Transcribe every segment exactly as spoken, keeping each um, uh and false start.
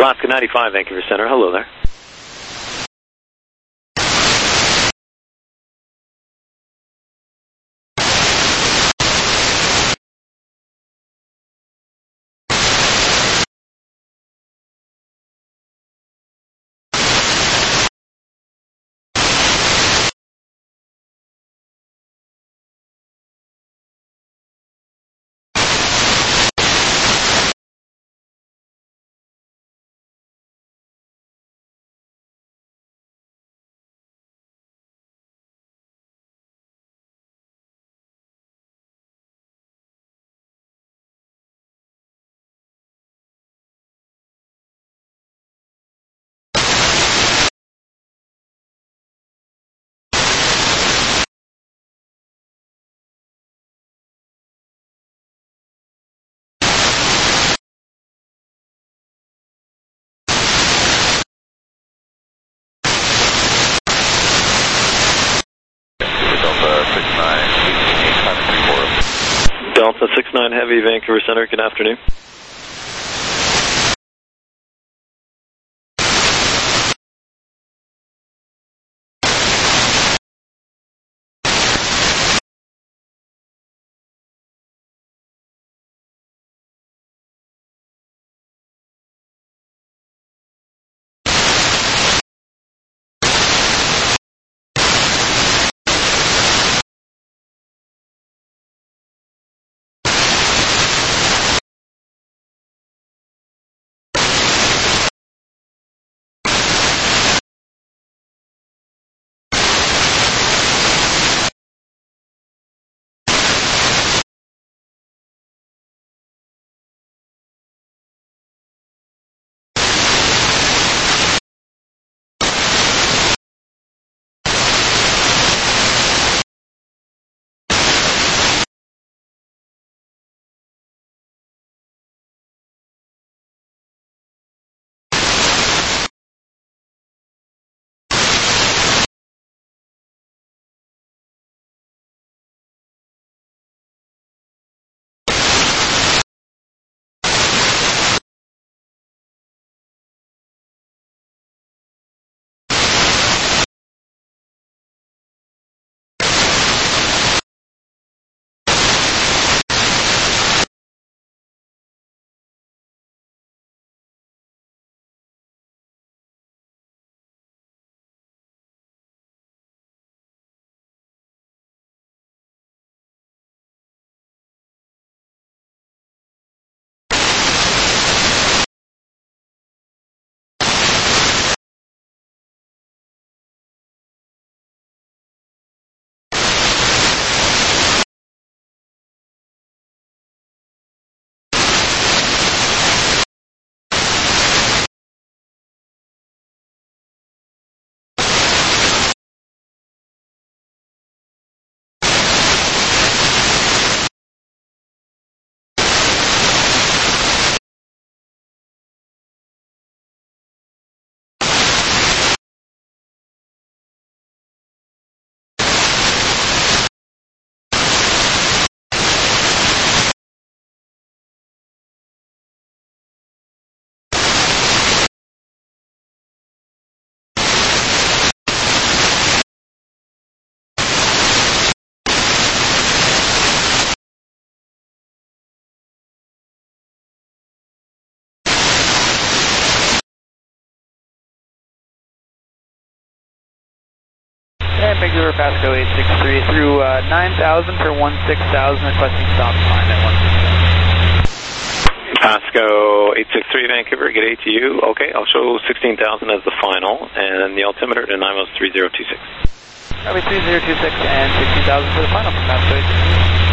Alaska ninety-five, Vancouver Center. Hello there. Delta six nine Heavy, Vancouver Center, good afternoon. Vancouver Pasco eight six three through uh, nine thousand for one six thousand, requesting stop time at one six thousand. Pasco eight six three Vancouver, get A to you. Okay, I'll show sixteen thousand as the final, and the altimeter to N I M O S three zero two six. That'll be three zero two six and sixteen thousand for the final from Pasco eight six three.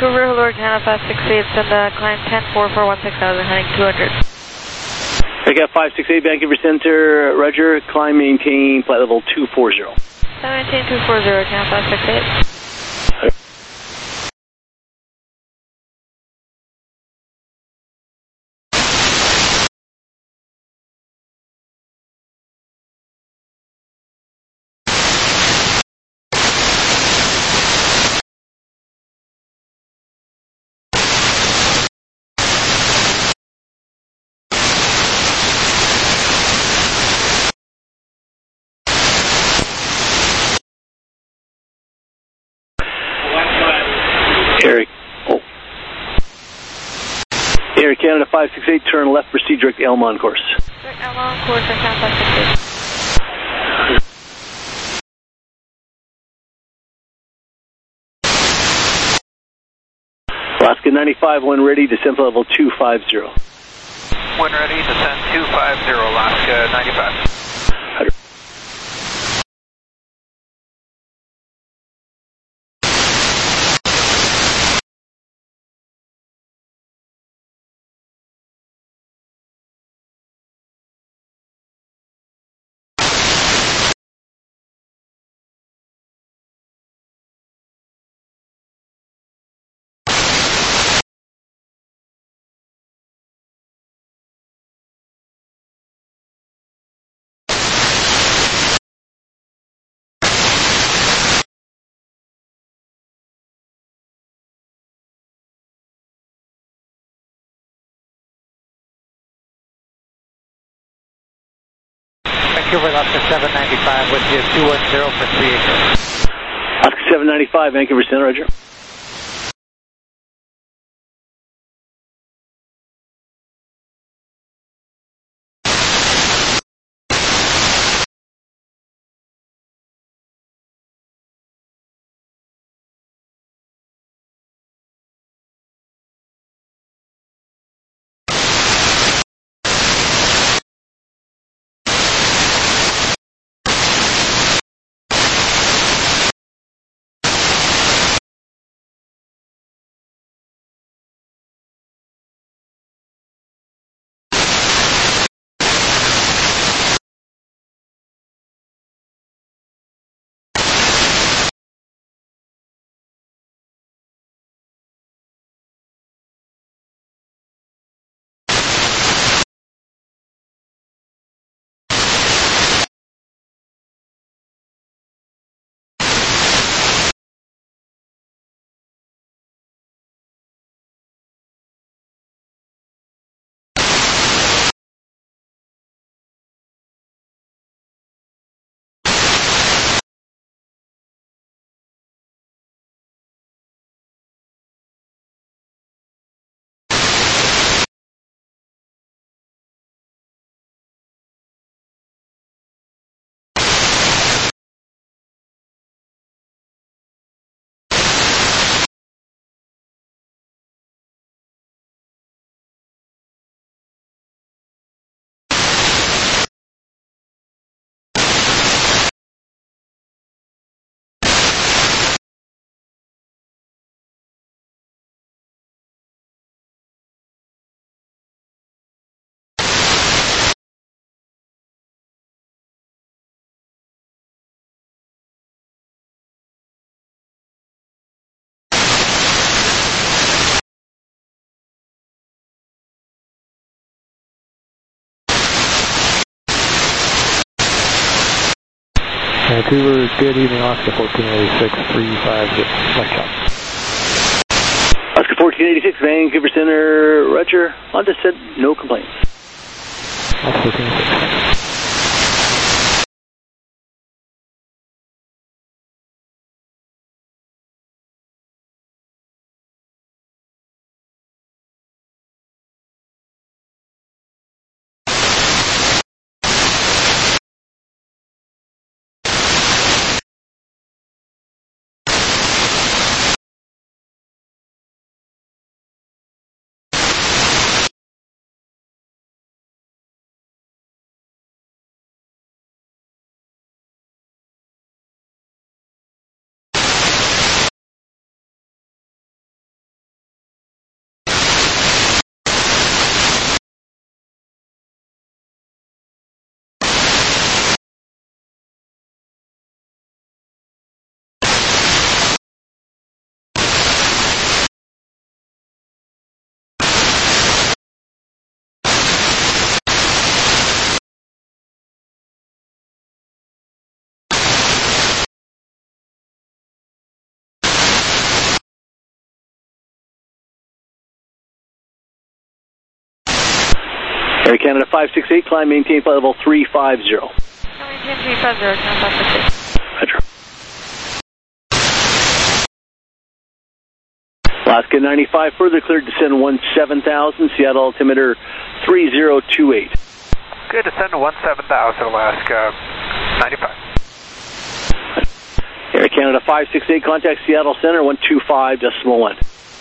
Vancouver, hello, Canada five six eight, send uh, climb ten four four one six thousand, heading two hundred. I got five six eight, Vancouver Center, Roger, climb, maintain, flight level two forty. Climb, maintain two forty, Canada five six eight. Eric, oh. Air Canada five six eight, turn left, proceed direct to Elmon course. Direct Elmon course, Canada five six eight. Alaska ninety-five, when ready, descent level two fifty. When ready, descent two fifty, Alaska ninety-five. Vancouver, Alaska seven ninety-five with you, two one zero for three acres. Alaska seven ninety-five, Vancouver Center, Roger. Vancouver, good evening, Alaska fourteen eighty-six, three five zero, left shot. Alaska fourteen eighty-six, Vancouver Center, Roger, on descent, no complaints. Alaska fourteen eighty-six. Air Canada five six eight, climb, maintain flight level three five zero. Maintain three five zero, Channel five six eight. Roger. Alaska ninety-five, further cleared, descend one seven thousand, Seattle altimeter three zero two eight. Good, descend to one seven thousand, Alaska ninety-five. Air Canada five six eight, contact Seattle Center one two five decimal one.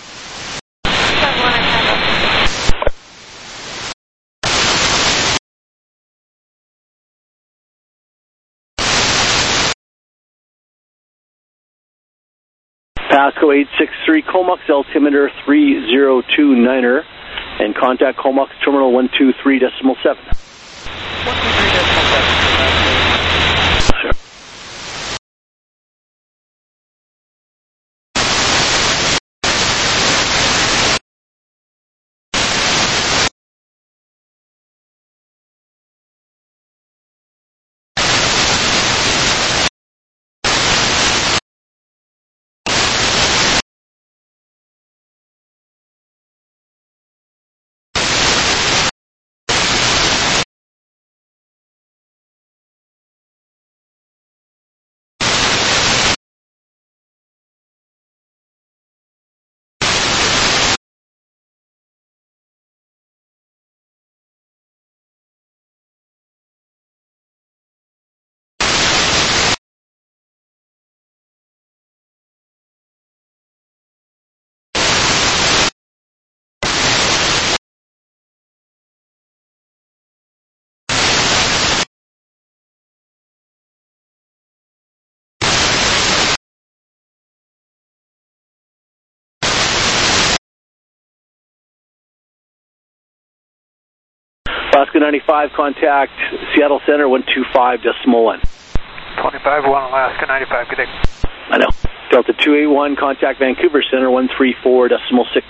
Pasco eight six three, Comox, altimeter three zero two niner, and contact Comox terminal one two three decimal seven. one two three decimal seven. Alaska ninety-five, contact Seattle Center one two five decimal one. twenty-five one, Alaska ninety-five, good day. I know. Delta two eight one, contact Vancouver Center one three four decimal six.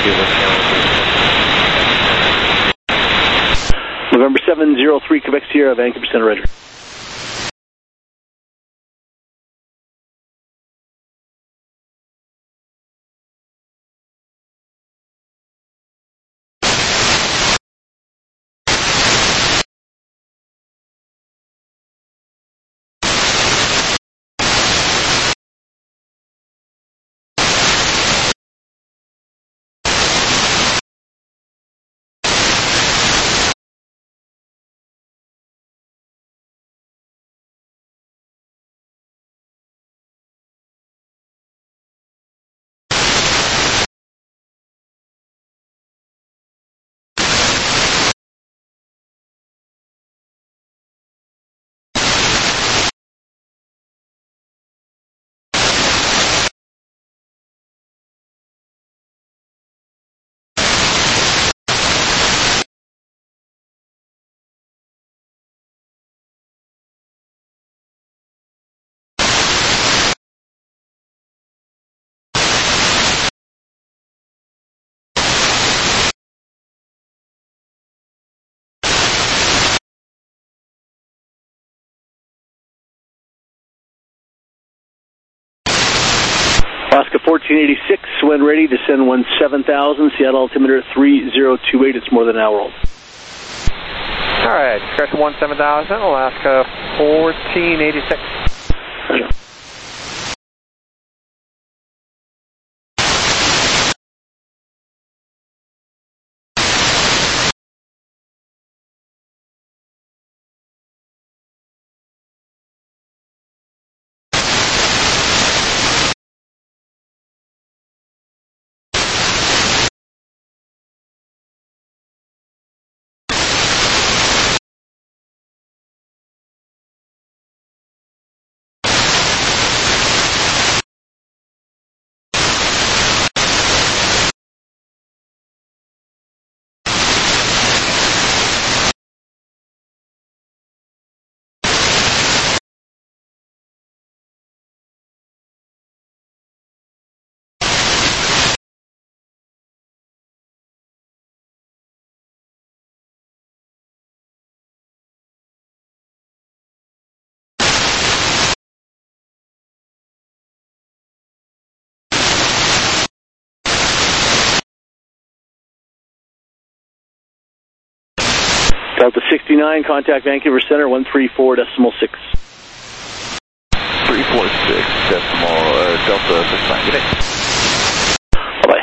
November seven zero three, Quebec Sierra, Vancouver Center, Roger. Alaska fourteen eighty-six, when ready, descend one seven thousand, Seattle altimeter three zero two eight, it's more than an hour old. Alright, correct one seven thousand, Alaska fourteen eighty-six. Roger. Delta sixty-nine, contact Vancouver Center, one three four decimal six. three four six decimal, uh, Delta sixty-nine, good day. Bye-bye.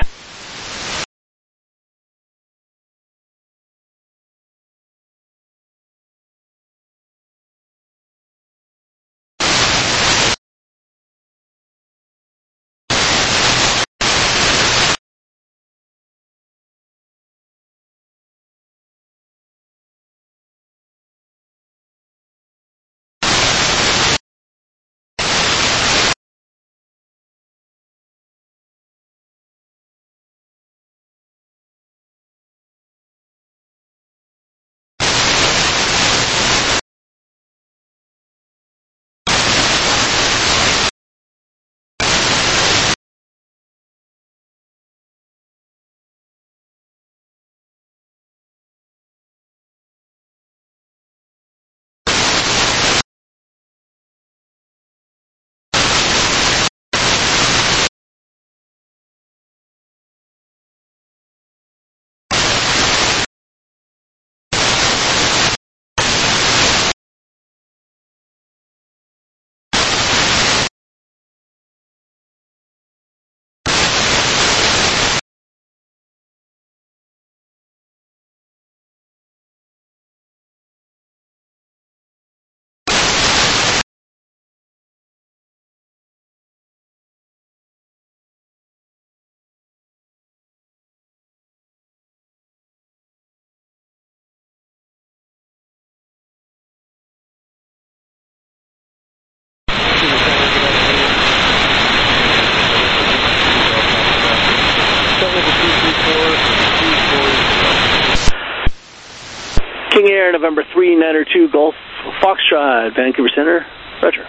King Air, November three niner two, Golf Foxtrot, Vancouver Center, Roger.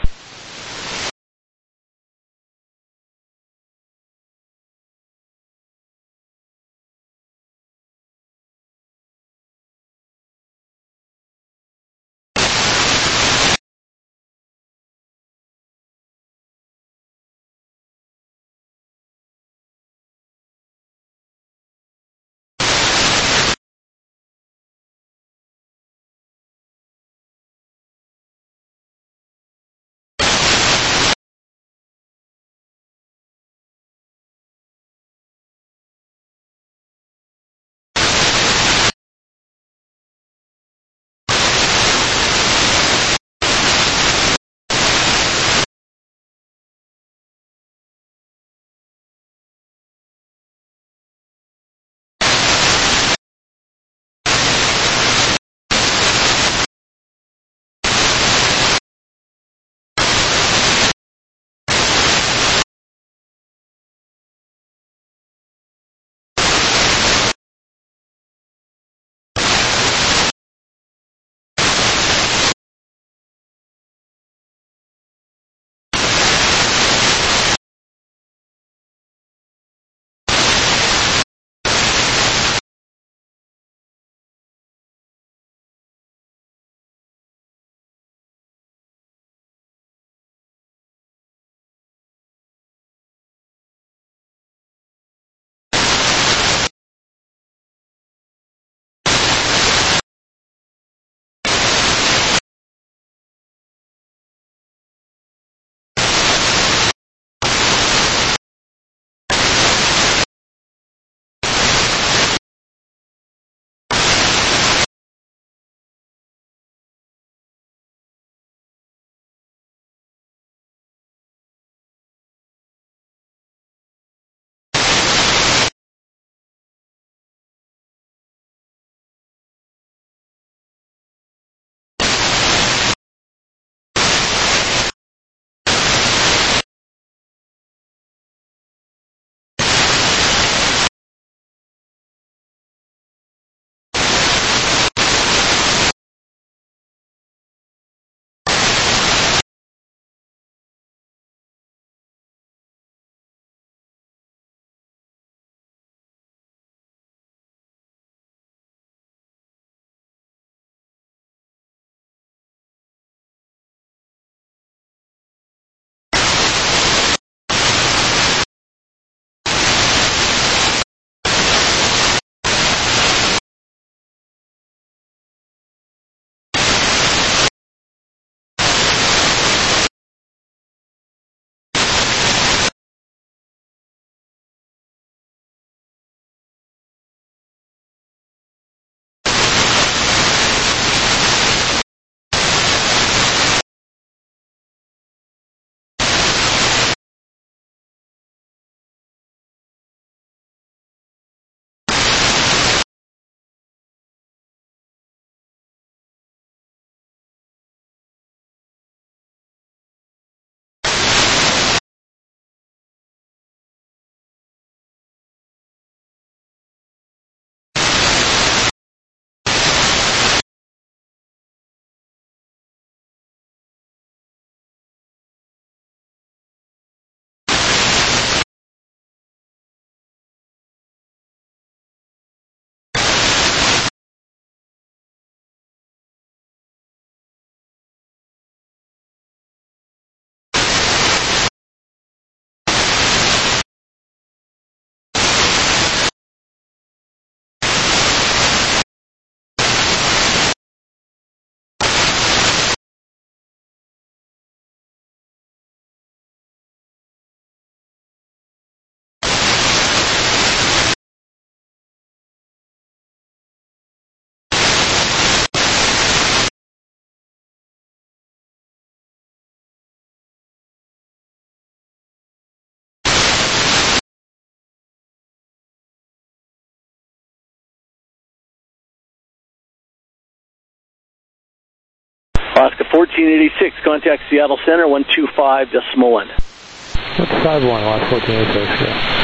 Alaska fourteen eighty-six, contact Seattle Center, one two five decimal one. one two five one, Alaska fourteen eighty-six, yeah.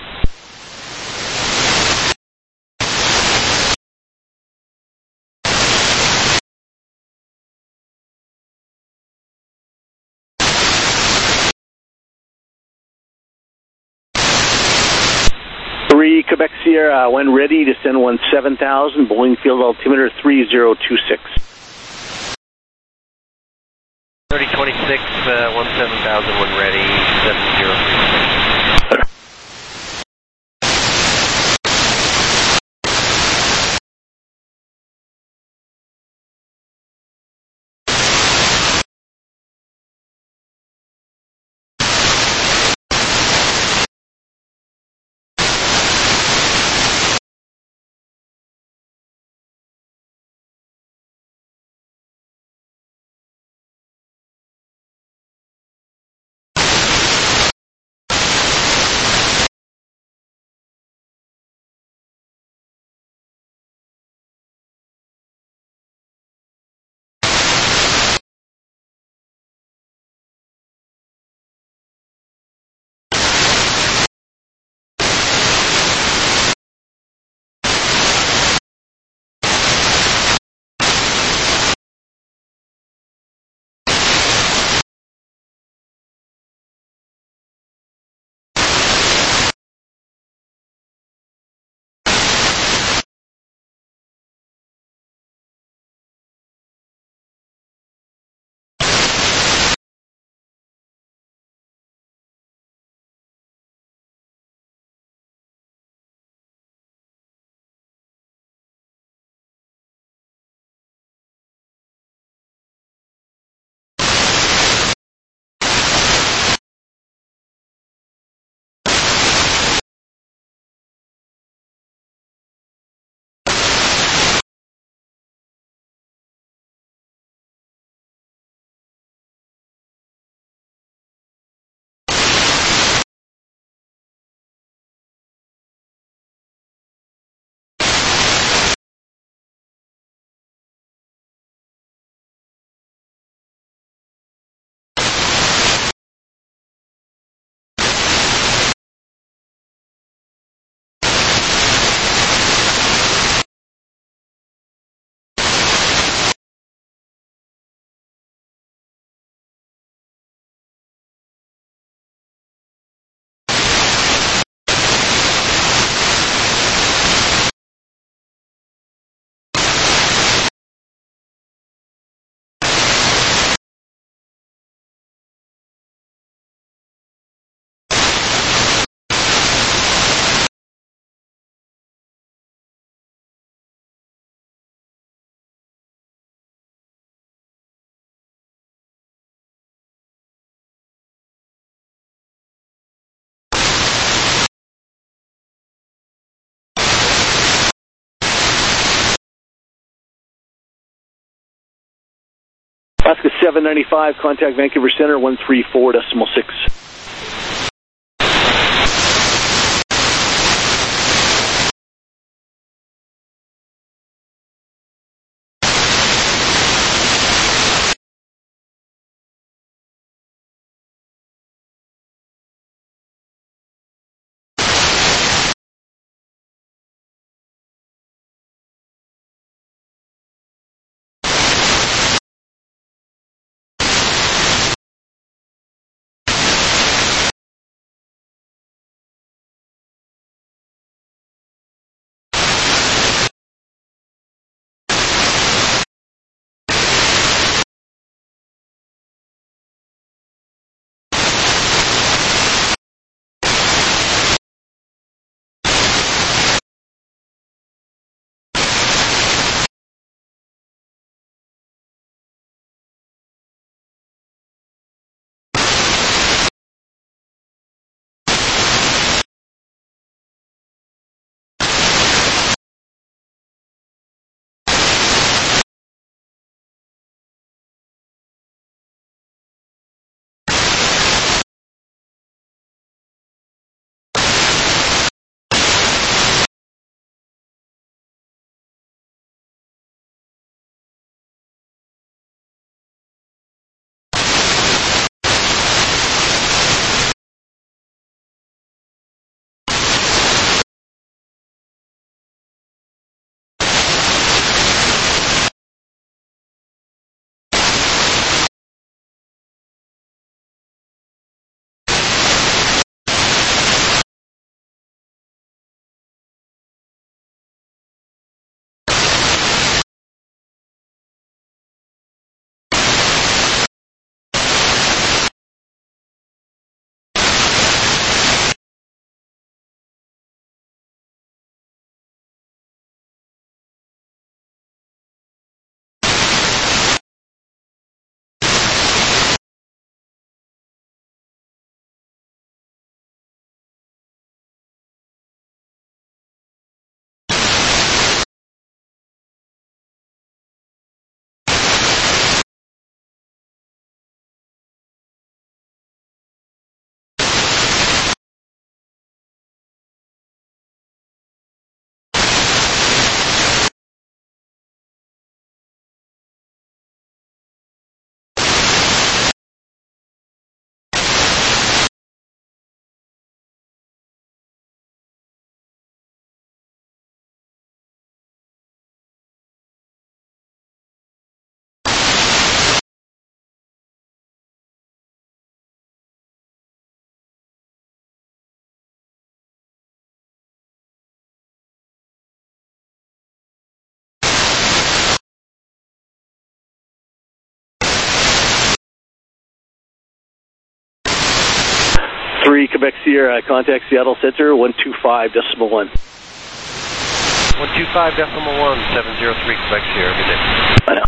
three Quebec Sierra, when ready, descend one seven thousand, Boeing Field altimeter three zero two six. thirty twenty-six, uh, one seven thousand, when ready, seven zero three six. Alaska seven ninety-five, contact Vancouver Center, one three four decimal six. three, Quebec Sierra, contact Seattle Center, one two five decimal one. one two five decimal one, seven zero three, Quebec Sierra, good day. I know.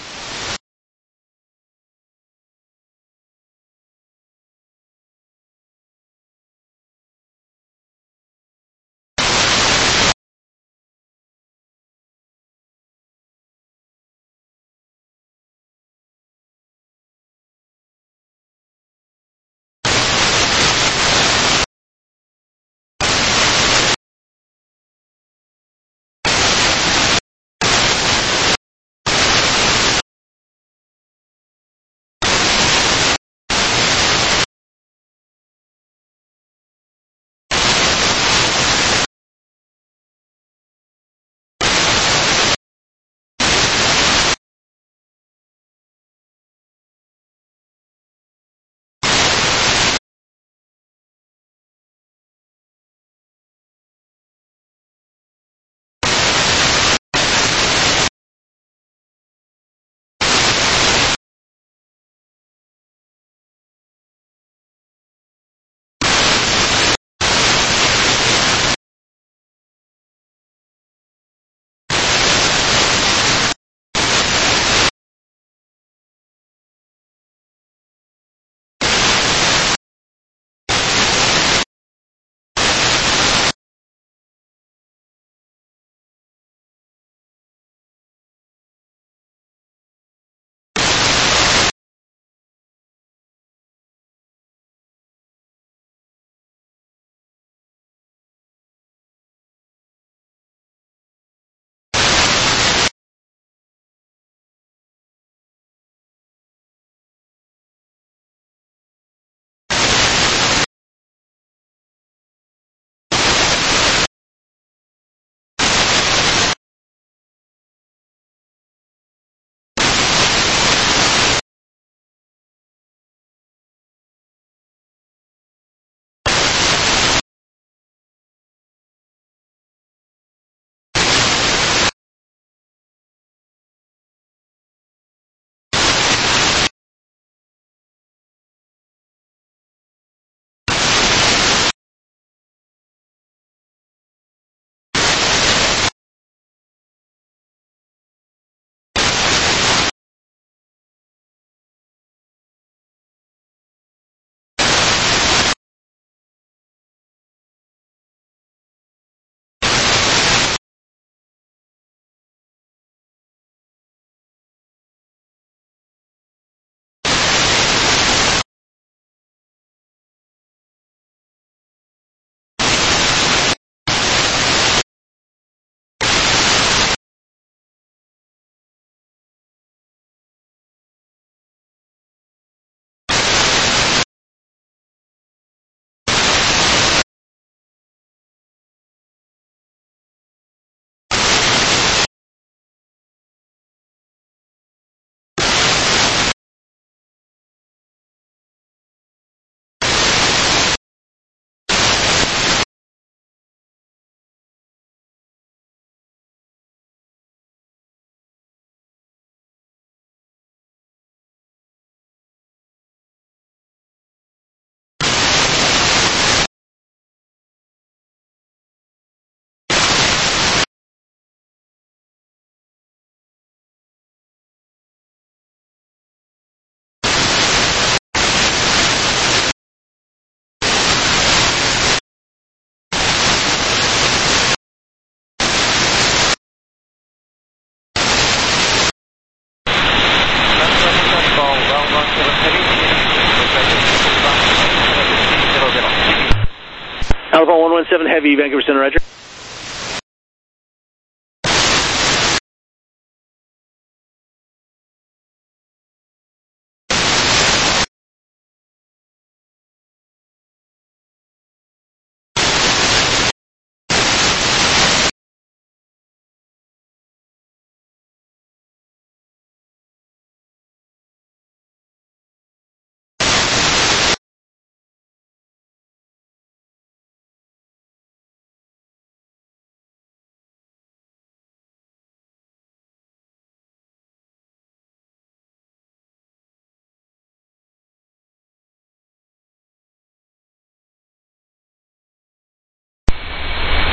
Alpha one one seven Heavy, Vancouver Center, Roger.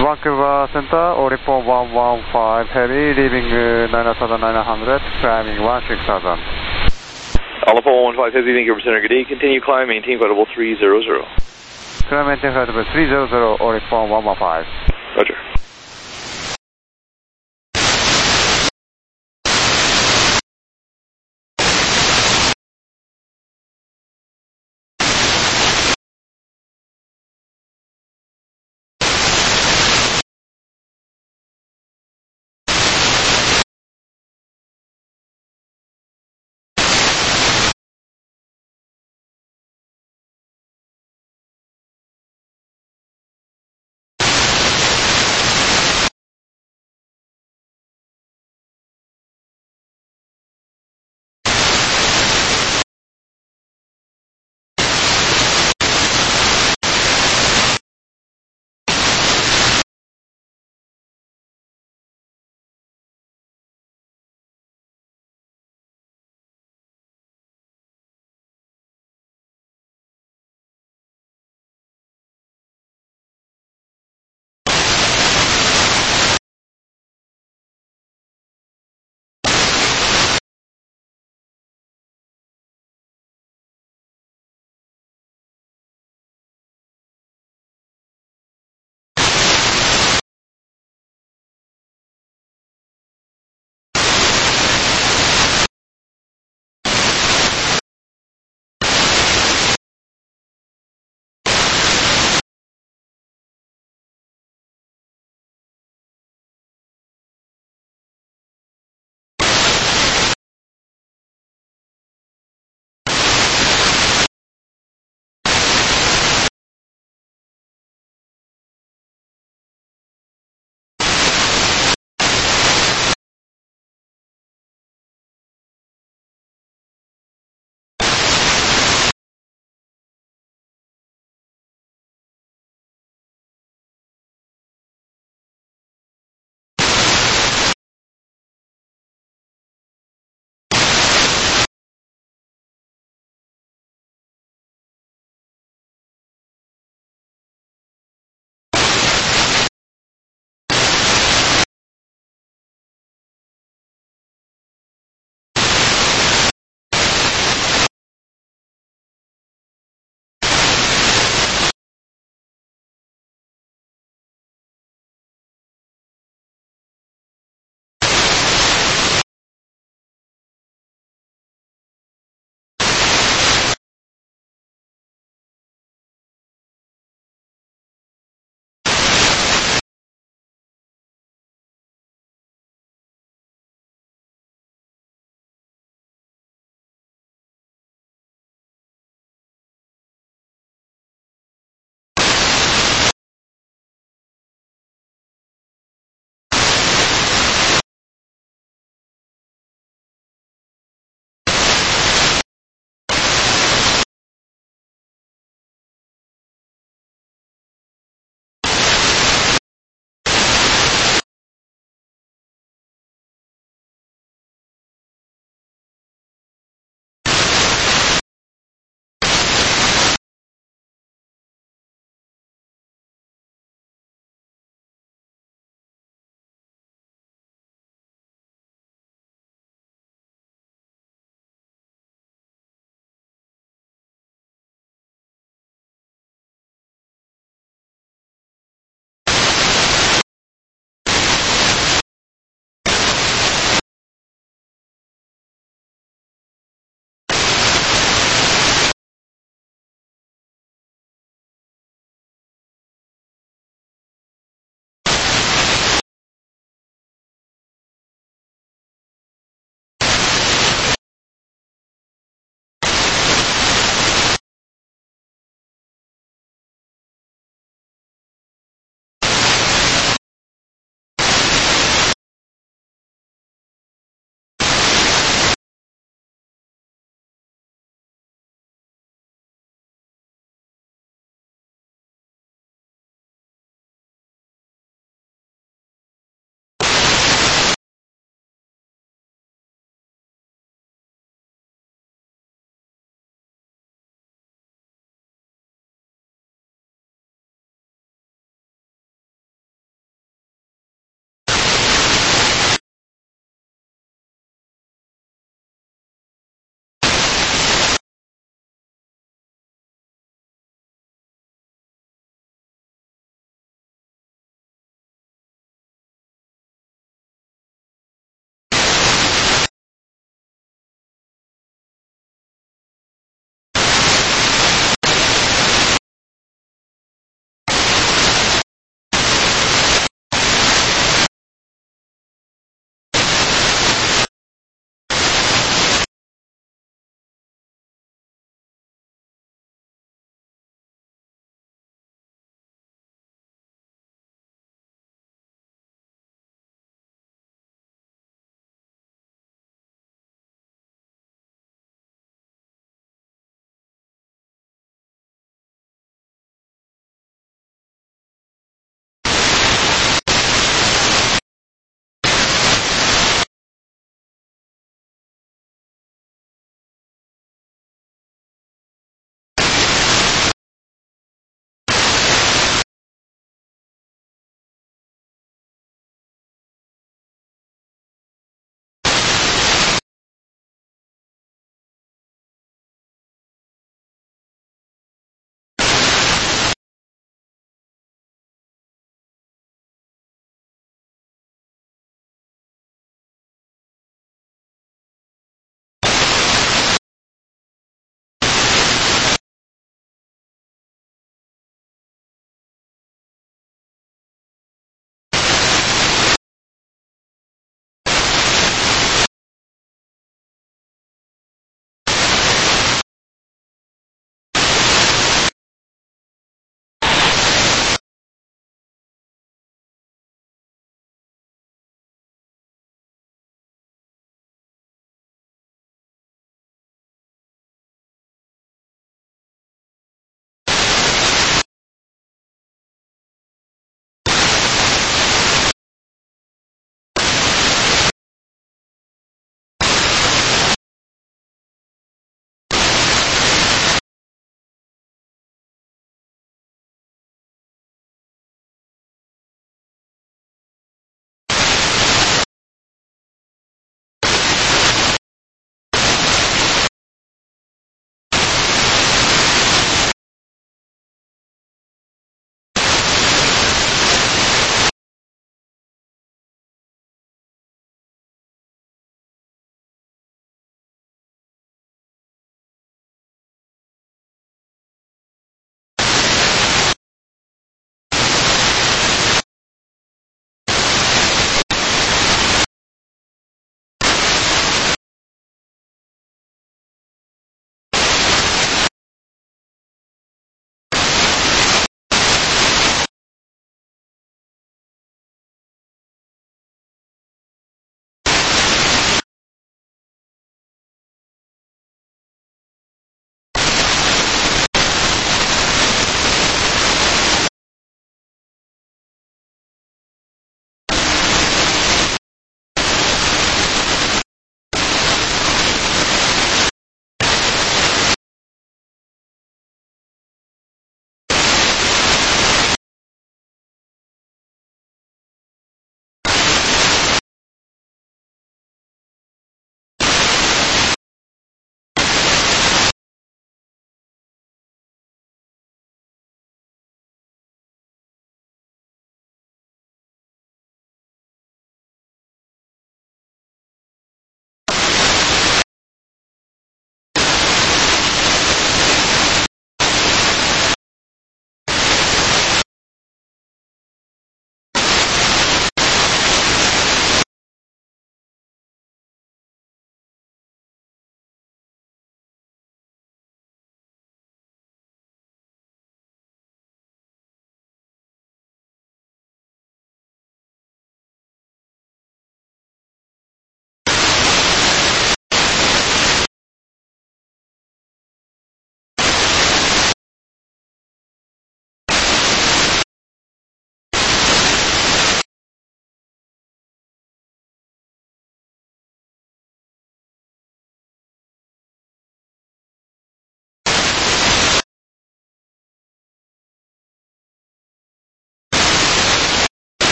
Vancouver Center, Oripon one one five Heavy, leaving uh, nine thousand nine hundred, climbing one six thousand. Oripon one one five Heavy, Vancouver Center, good day. Continue climb, maintain flight level three hundred. Climb, maintain flight level three hundred, Oripon one one five. Roger.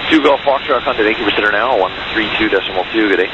two Golf Foxtrot, contact Vancouver Center now, one three two decimal two, good day.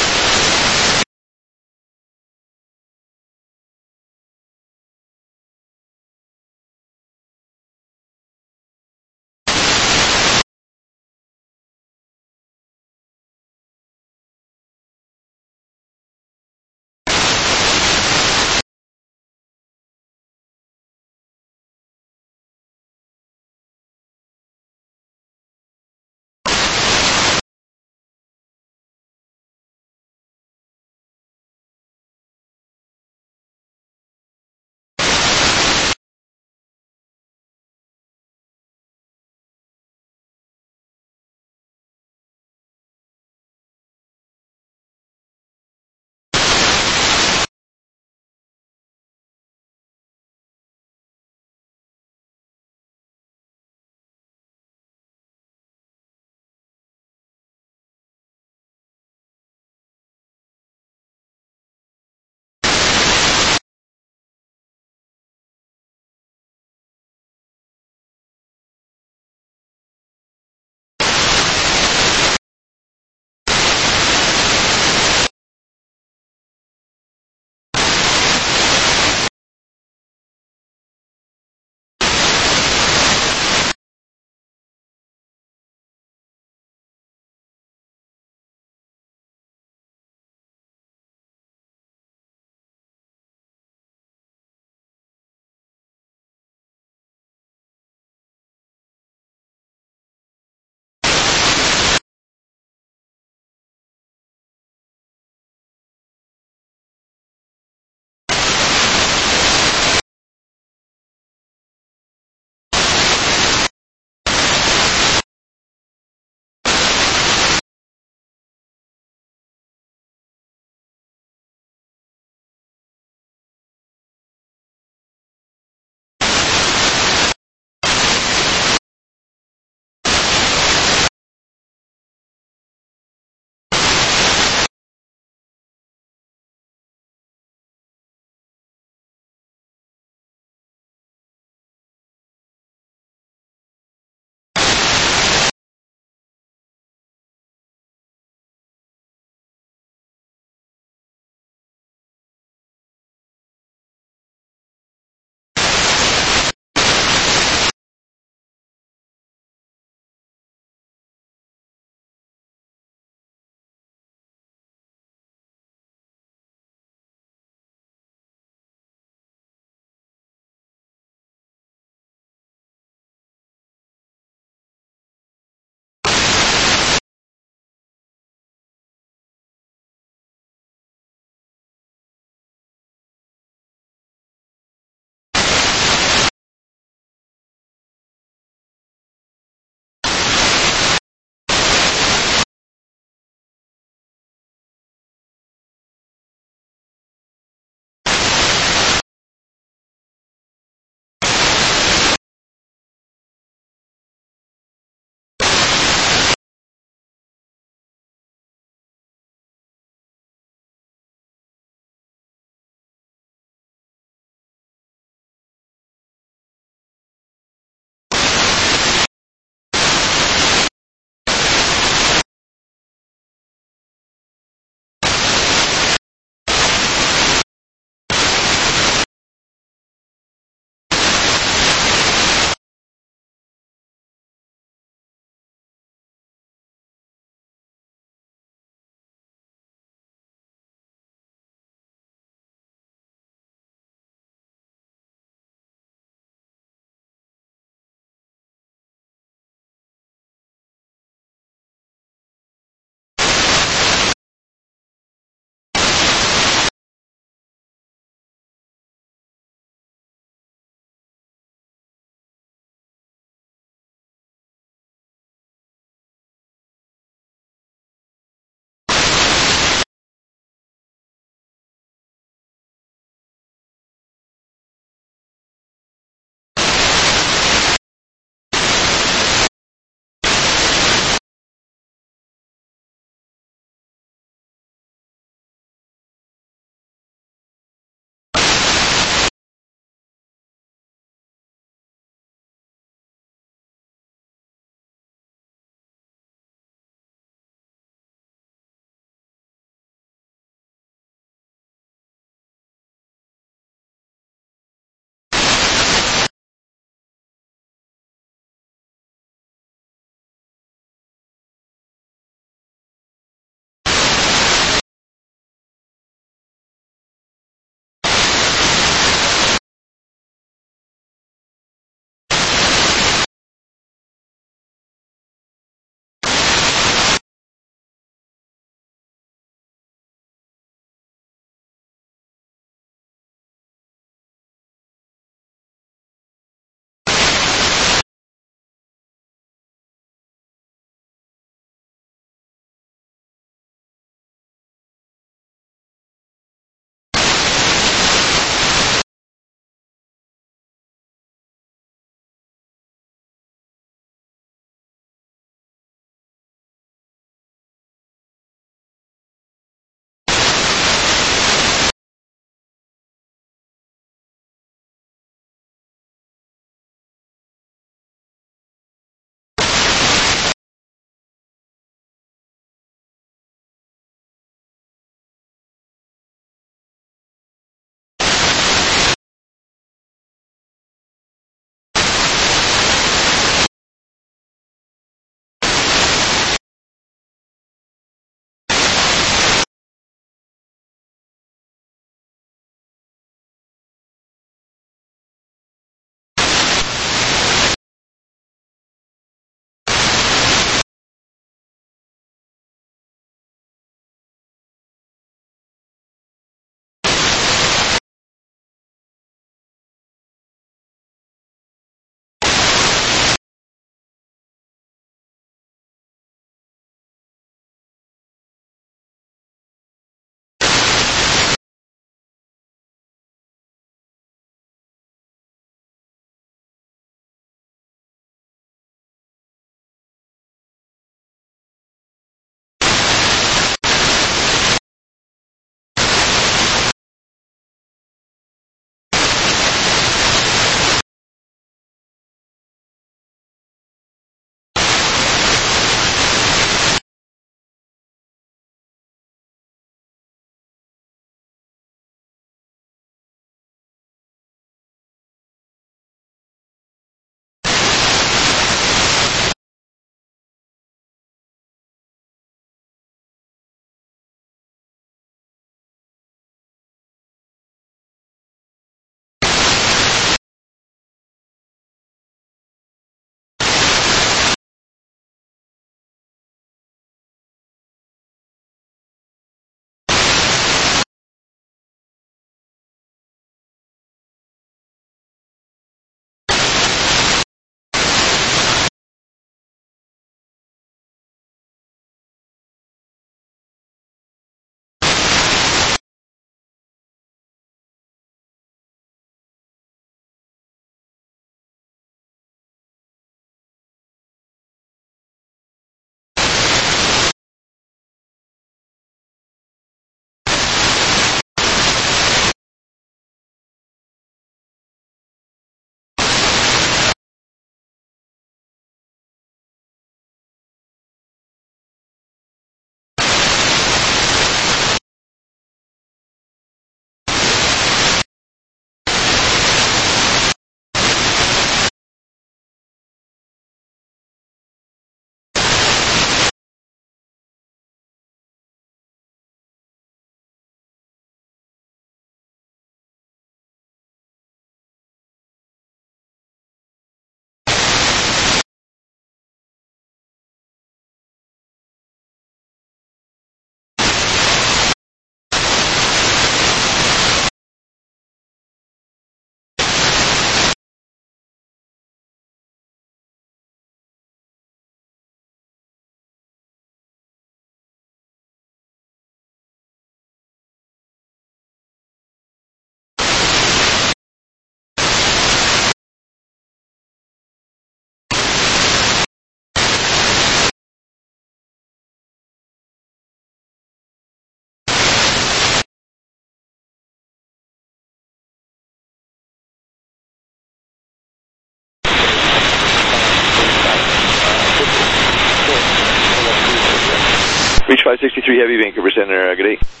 five sixty-three Heavy, Vancouver Center, uh, good day.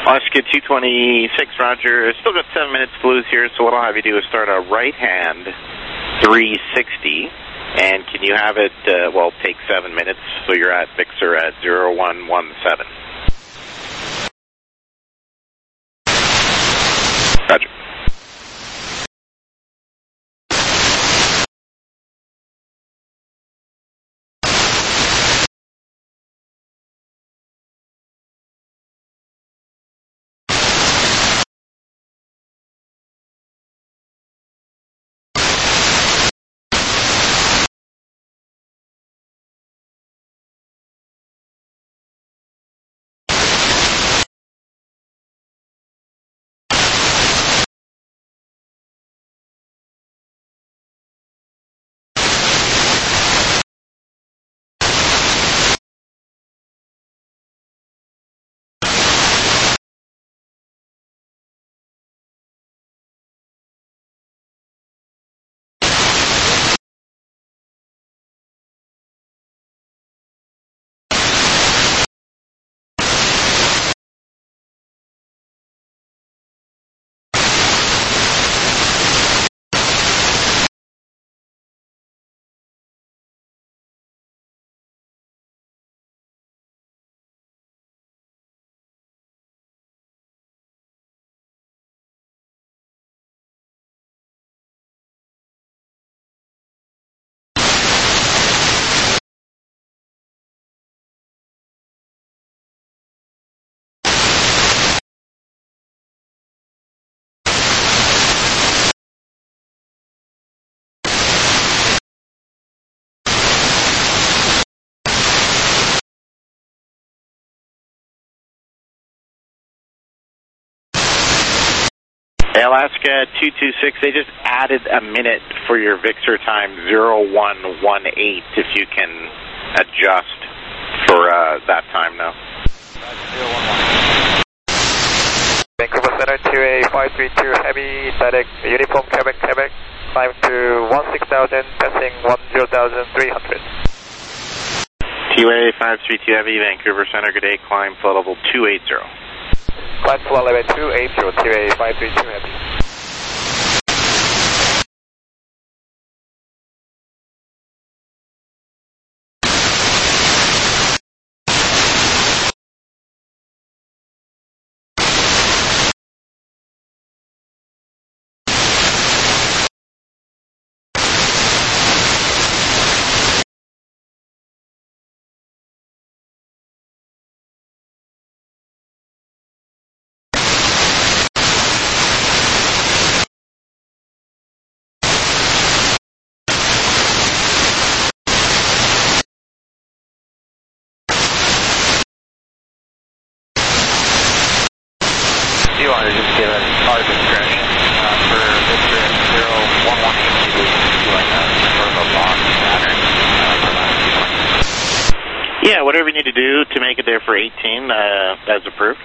Oscar two twenty-six, roger. Still got seven minutes to lose here, so what I'll have you do is start a right-hand three sixty, and can you have it, uh, well, take seven minutes, so you're at Vixer at zero one one seven. Roger. Alaska two two six, they just added a minute for your Vixer time, zero one one eight, if you can adjust for uh, that time now. Vancouver Center two A five three two Heavy, direct uniform Quebec, Quebec, climb to one six thousand, passing one zero thousand three hundred. T A five three two Heavy, Vancouver Center, good day, climb flow level two eighty. Climb flow level two eighty, T A five three two Heavy. Do you want to just give us our discretion uh, for Vixer at zero one one eight to do like a sort of a long pattern uh, for last two twenty? Yeah, whatever you need to do to make it there for eighteen, uh, that's approved.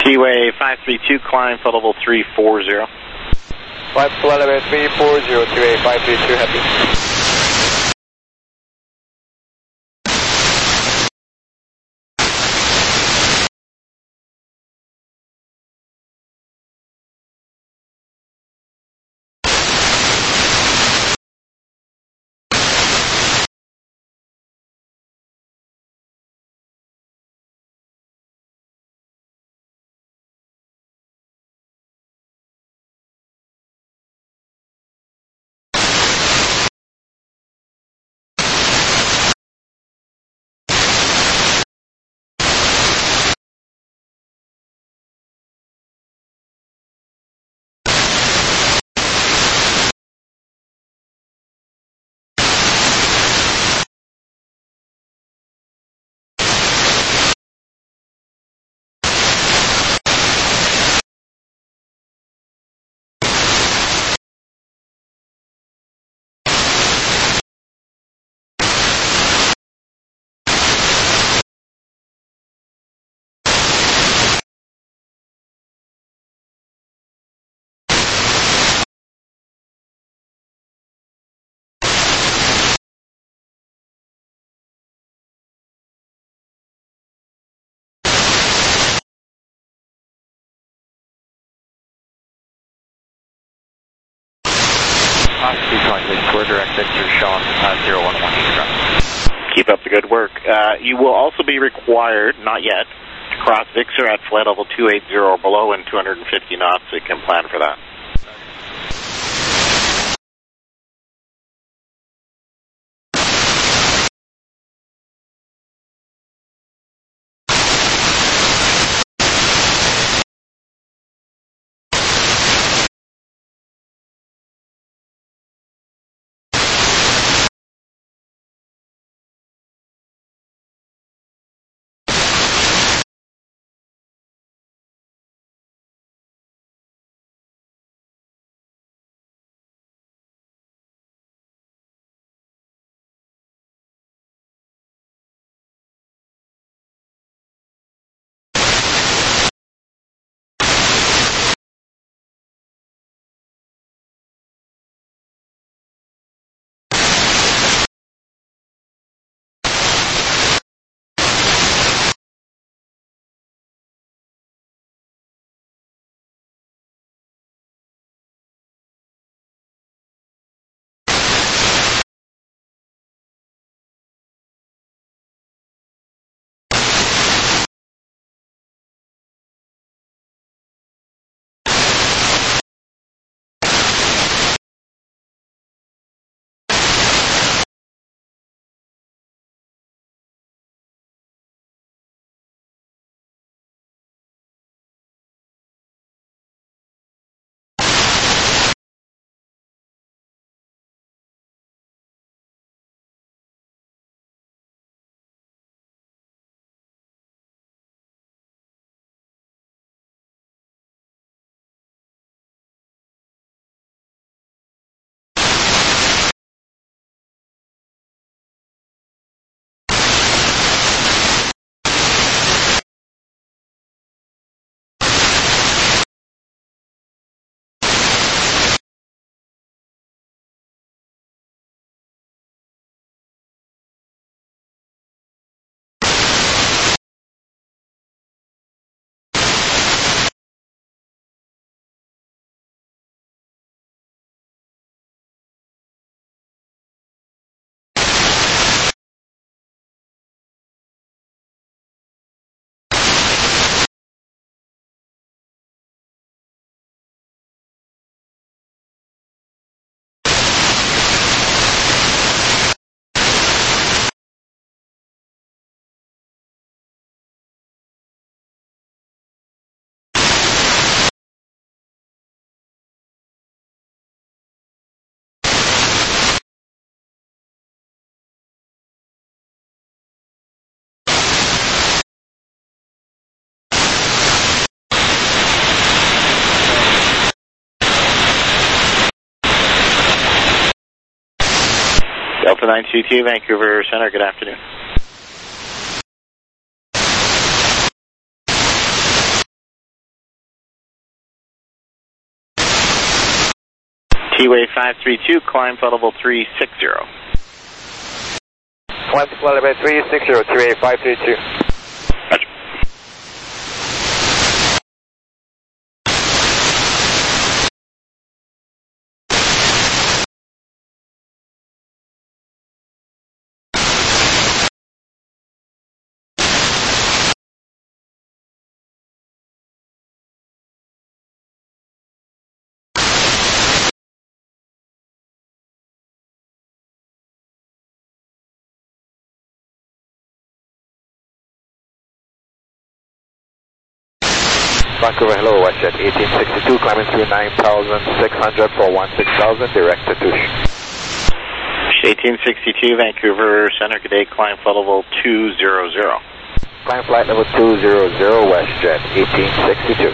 Seaway five three two, climb, flight level three four zero. Flight level three four zero, Seaway five three two, happy. Keep up the good work. Uh, you will also be required, not yet, to cross Vixer at flight level two eighty or below and two hundred fifty knots, so you can plan for that. Delta nine two two, Vancouver Center, good afternoon. T-Way five three two, climb flight level three six zero. Climb flight level three six zero, T-Way five three two. Roger. Vancouver, hello, WestJet eighteen sixty-two, climbing through nine thousand six hundred for one six thousand, direct to Touche. eighteen sixty-two, Vancouver Center, good day, climb flight level two zero zero. Climb flight level two zero zero, WestJet eighteen sixty-two.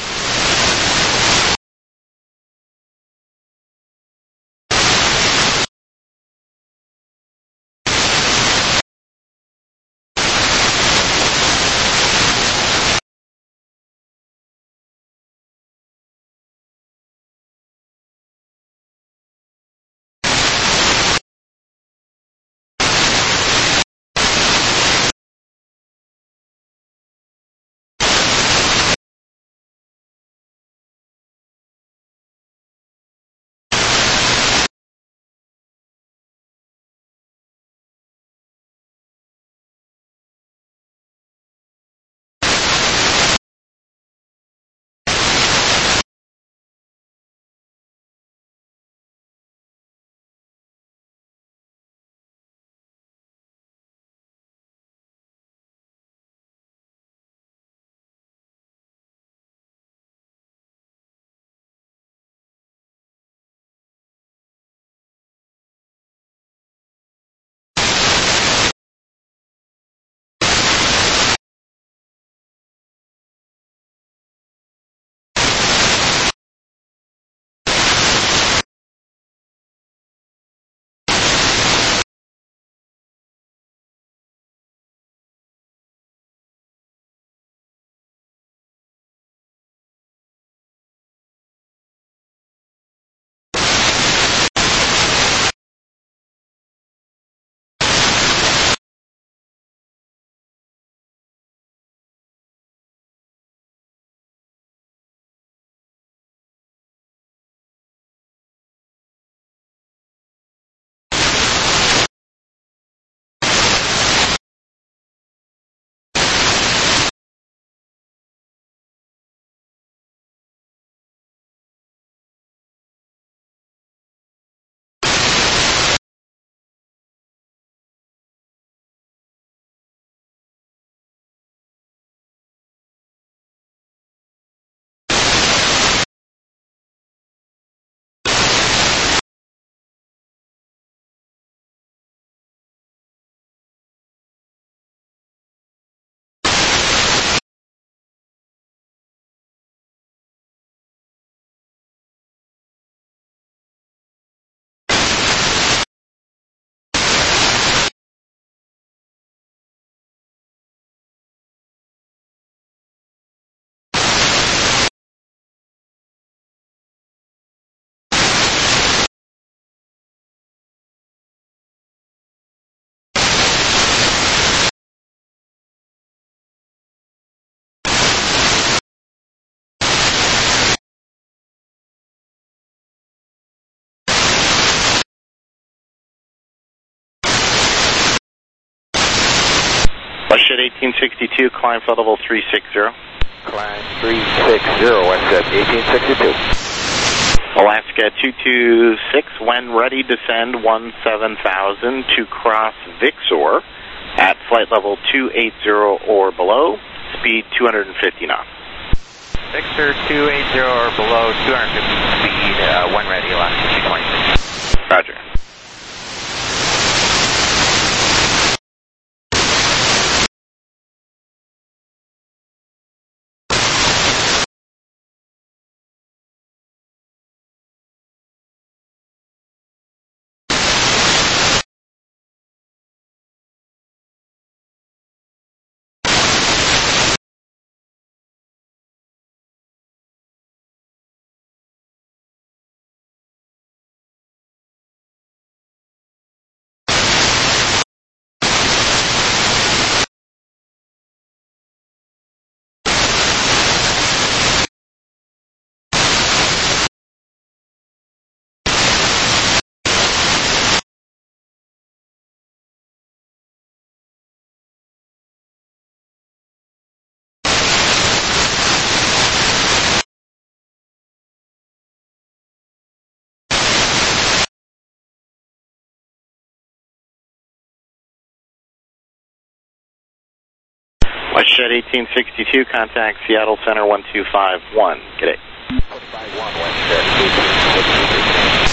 WestJet eighteen sixty-two, climb flight level three six zero. Climb three six zero, WestJet eighteen sixty-two. Alaska two two six, when ready, descend one seven thousand to cross Vixor at flight level two eighty or below, speed two hundred fifty knots. Victor two eighty or below, two hundred fifty speed, uh, when ready, Alaska two twenty-six. Roger. WestJet eighteen sixty-two, contact Seattle Center one two five one. Good day. Five one WestJet eighteen sixty-two.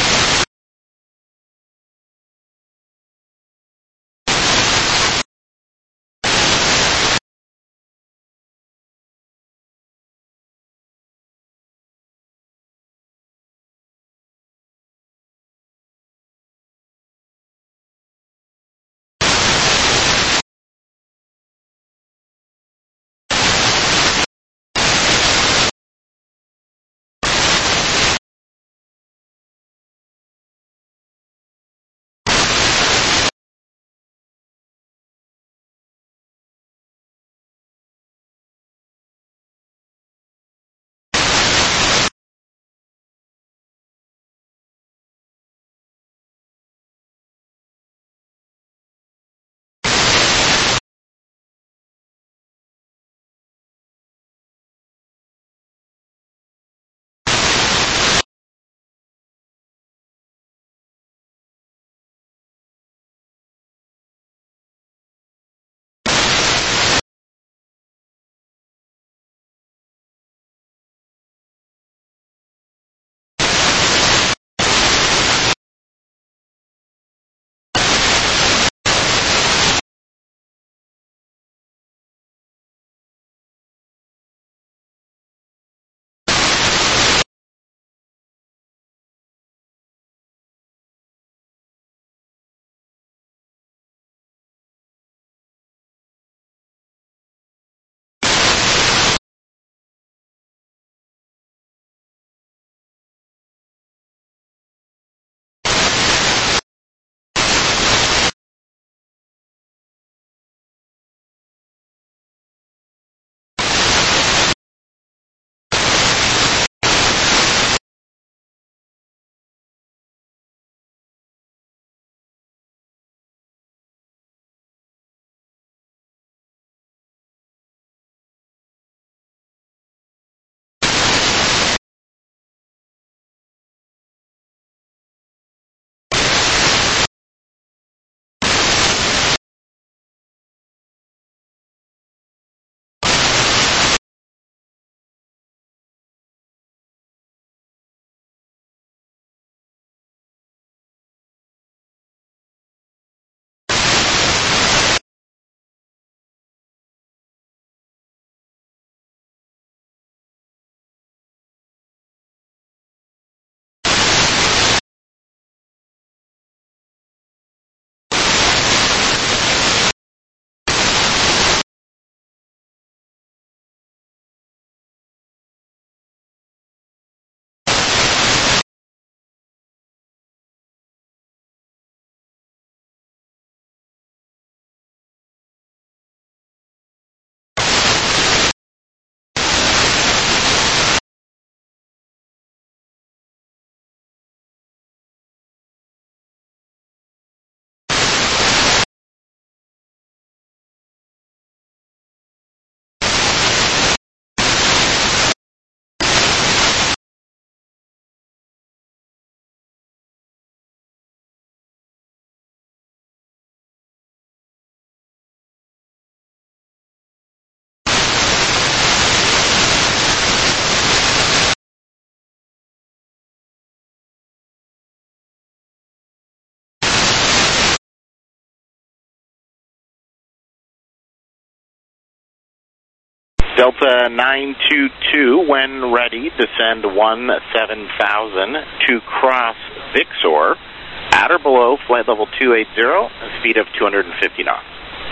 Delta nine two two, when ready, descend one seven thousand to cross Vixor, at or below flight level two eighty, speed of two hundred fifty knots.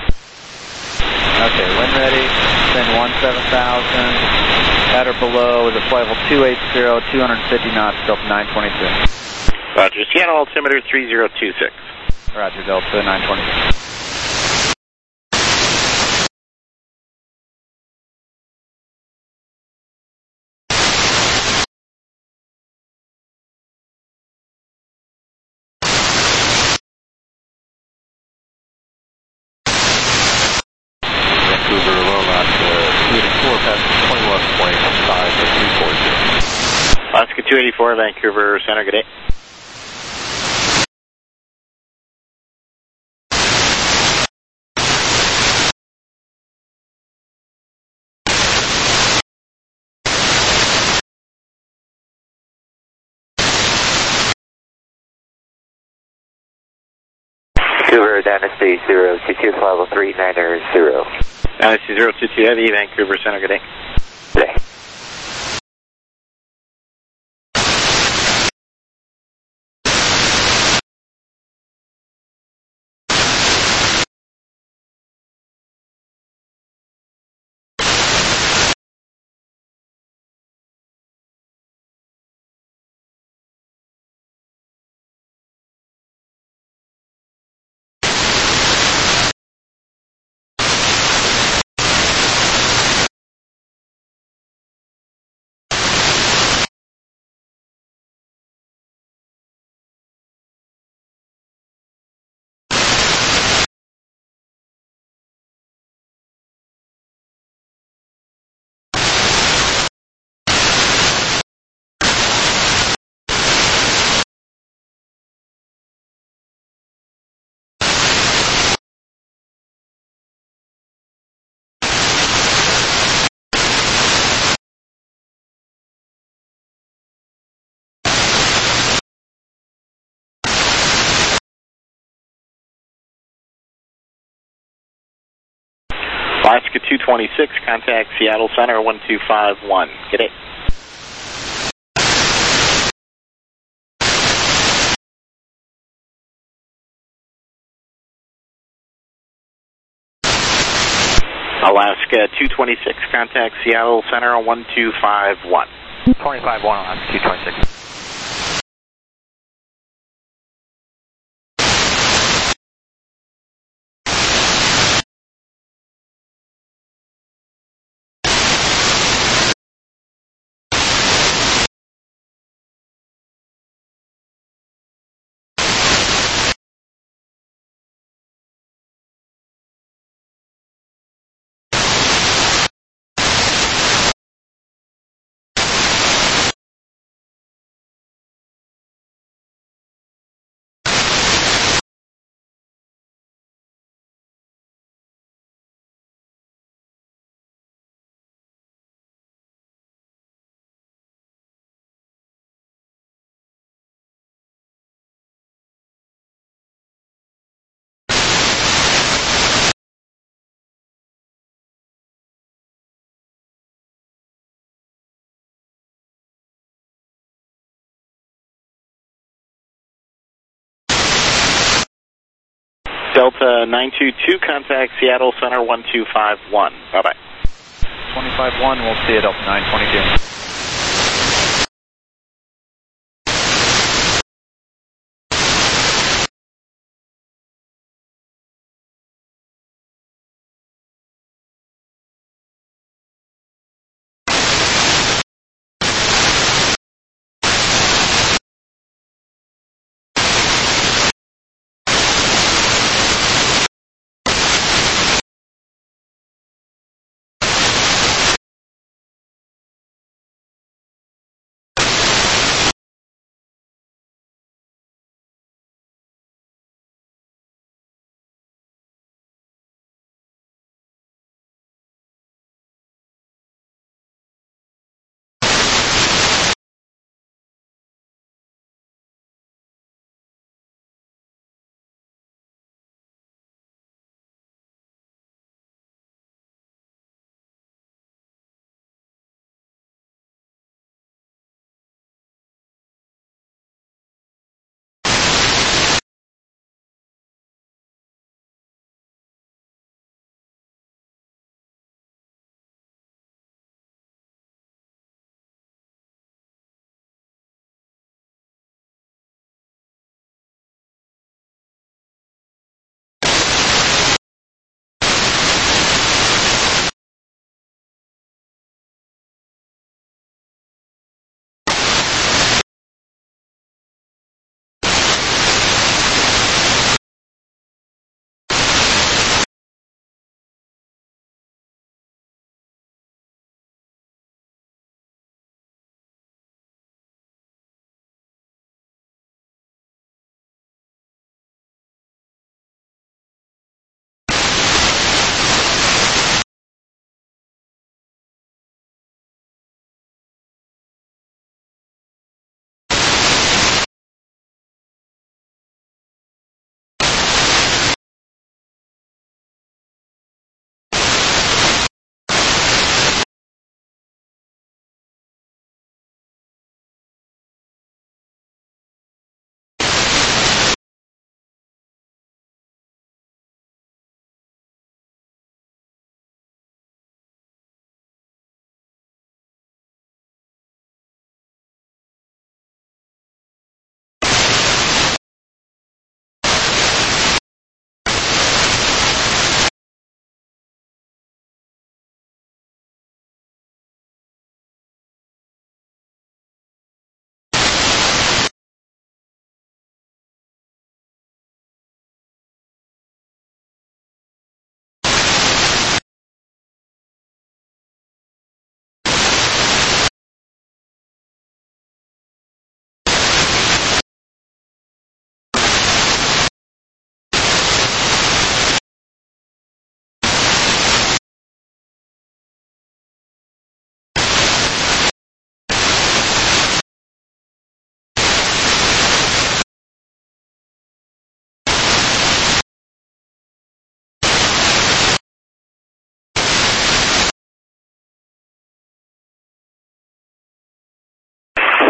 Okay, when ready, descend one seven thousand, at or below with a flight level two eighty, two hundred fifty knots, Delta nine twenty-two. Roger, Seattle altimeter three zero two six. Roger, Delta nine twenty-two. Vancouver, Lowlat, uh, two eighty-four, passing twenty-one point five for three forty. Alaska two eighty-four, Vancouver Center, good day. Vancouver, Dynasty zero two two, five oh three niner zero. Dynasty zero two two Heavy, Vancouver Center, good day. Good day. Alaska two twenty-six, contact Seattle Center one two five one. Good day. Alaska two twenty-six, contact Seattle Center one two five one. twenty-five one, Alaska two twenty-six. Delta nine two two, contact Seattle Center one two five one. Bye-bye. twenty-five one, we'll see you at Delta nine twenty-two.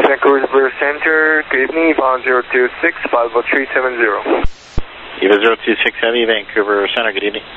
Vancouver Center, good evening, Yvonne zero two six, five oh three seven zero. Eva zero two six Heavy, Vancouver Center, good evening.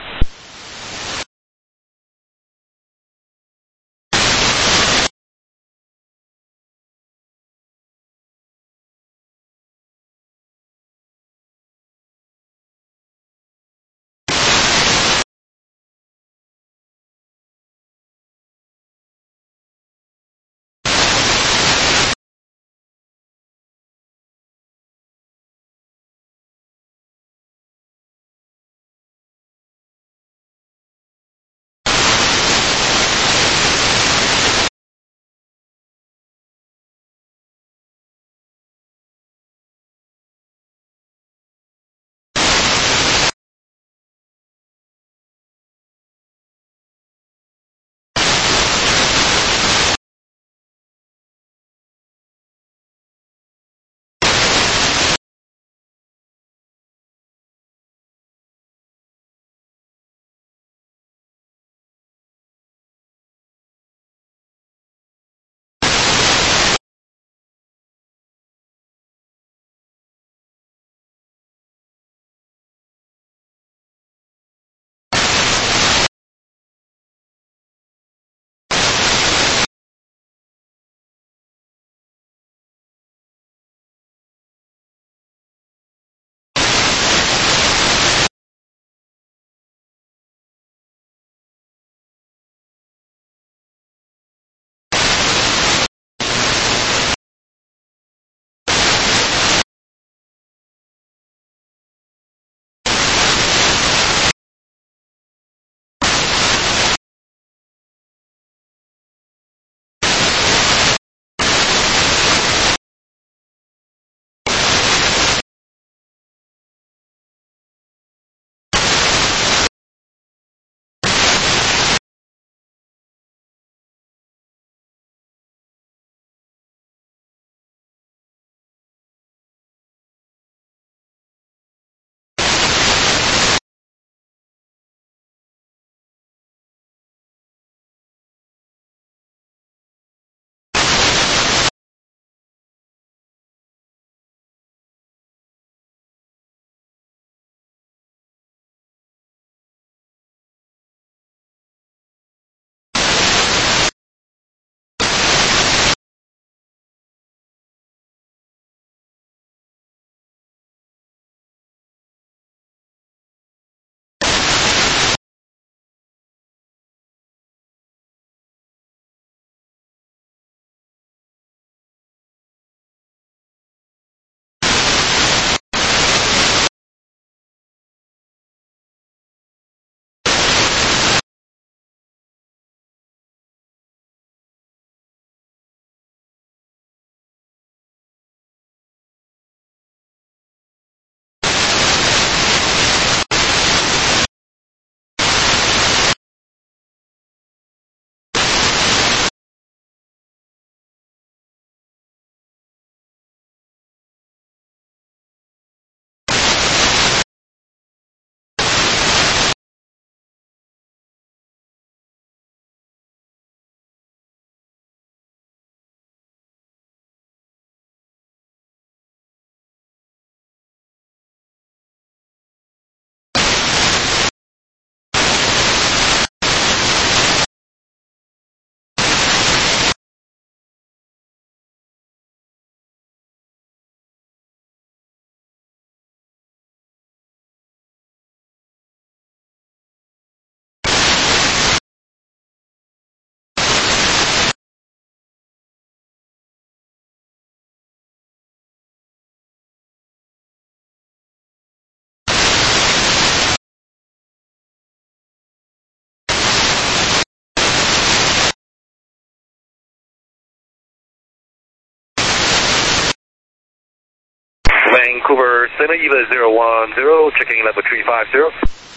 Vancouver Center, Eva zero one zero, checking level three five zero.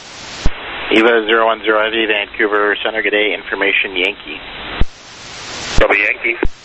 Eva zero one zero Heavy, Vancouver Center, good day, information Yankee. Double Yankee.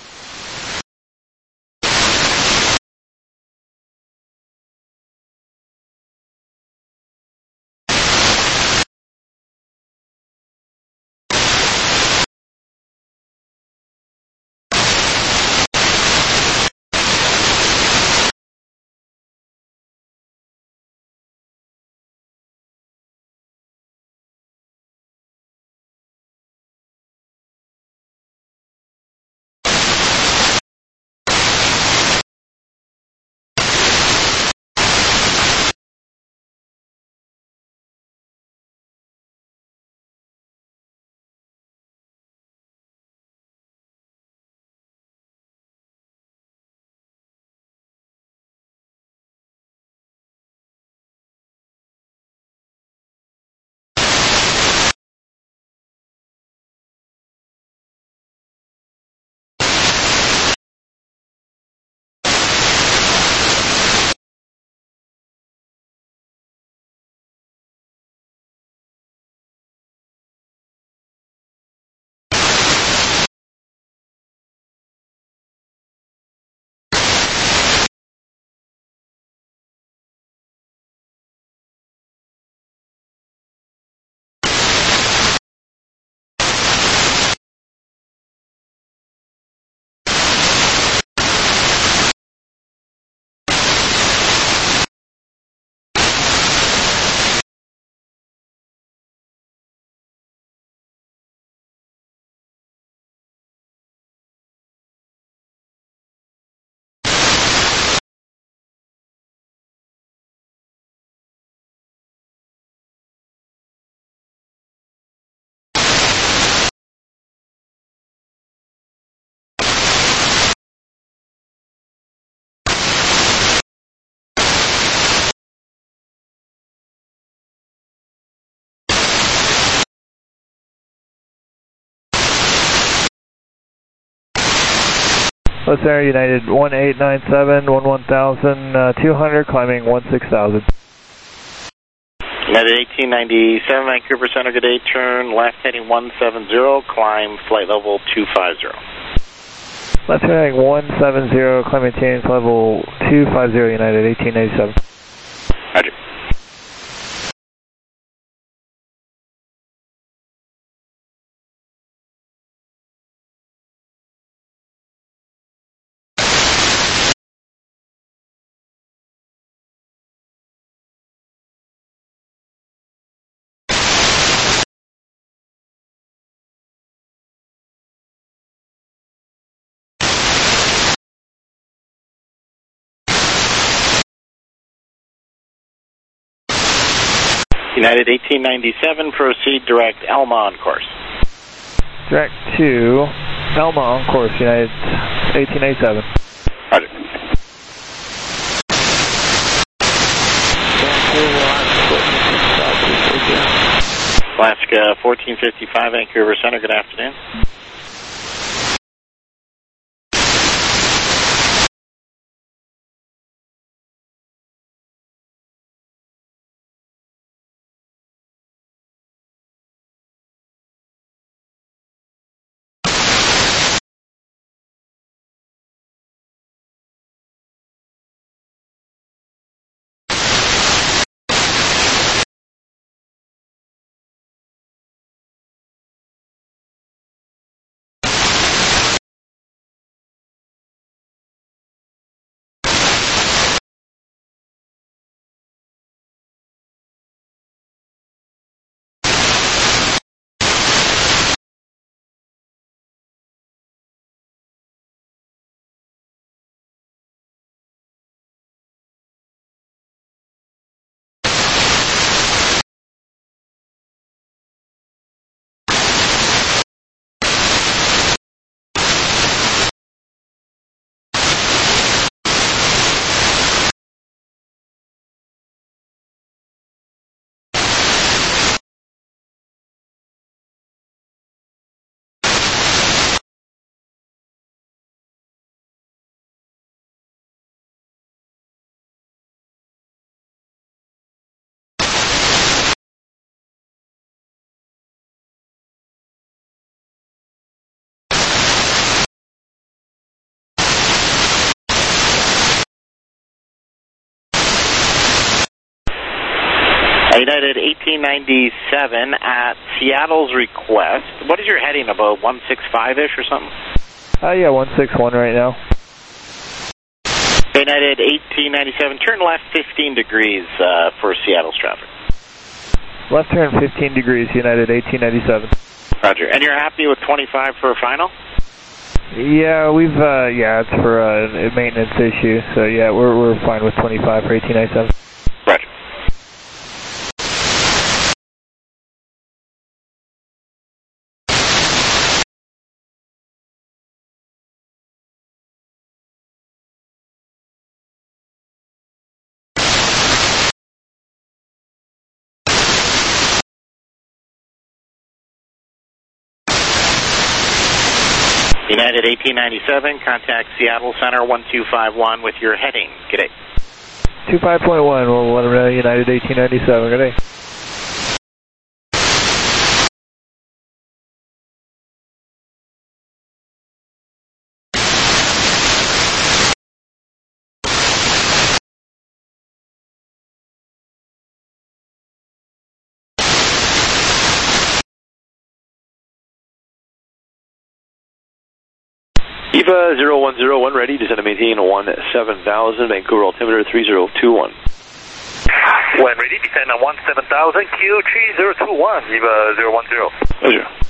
West Air United one eight nine seven, one one thousand, uh, two hundred, climbing one six thousand. United eighteen ninety-seven, Vancouver Center, good day, turn left heading one seven zero, climb flight level two five zero. Left heading one seven zero, climb maintain level two five zero, United eighteen ninety-seven. Roger. United eighteen ninety-seven, proceed direct Elma on course. Direct to Elma on course, United eighteen ninety-seven. Roger. Alaska fourteen fifty-five, Vancouver Center, good afternoon. United eighteen ninety-seven at Seattle's request. What is your heading, about one six five-ish or something? Uh, yeah, one six one right now. United eighteen ninety-seven, turn left fifteen degrees uh, for Seattle's traffic. Left turn fifteen degrees, United eighteen ninety-seven. Roger. And you're happy with twenty-five for a final? Yeah, we've, uh, yeah, it's for a maintenance issue, so yeah, we're, we're fine with twenty-five for eighteen ninety-seven. Roger. United eighteen ninety-seven, contact Seattle Center one two five one with your heading. Good day. two five point one, we'll let them know, United eighteen ninety-seven. Good day. EVA zero one zero one ready, descend and maintain one seven thousand, Vancouver altimeter three zero two one. When ready, descend on one seven thousand, Q three zero two one, EVA zero one zero. Roger.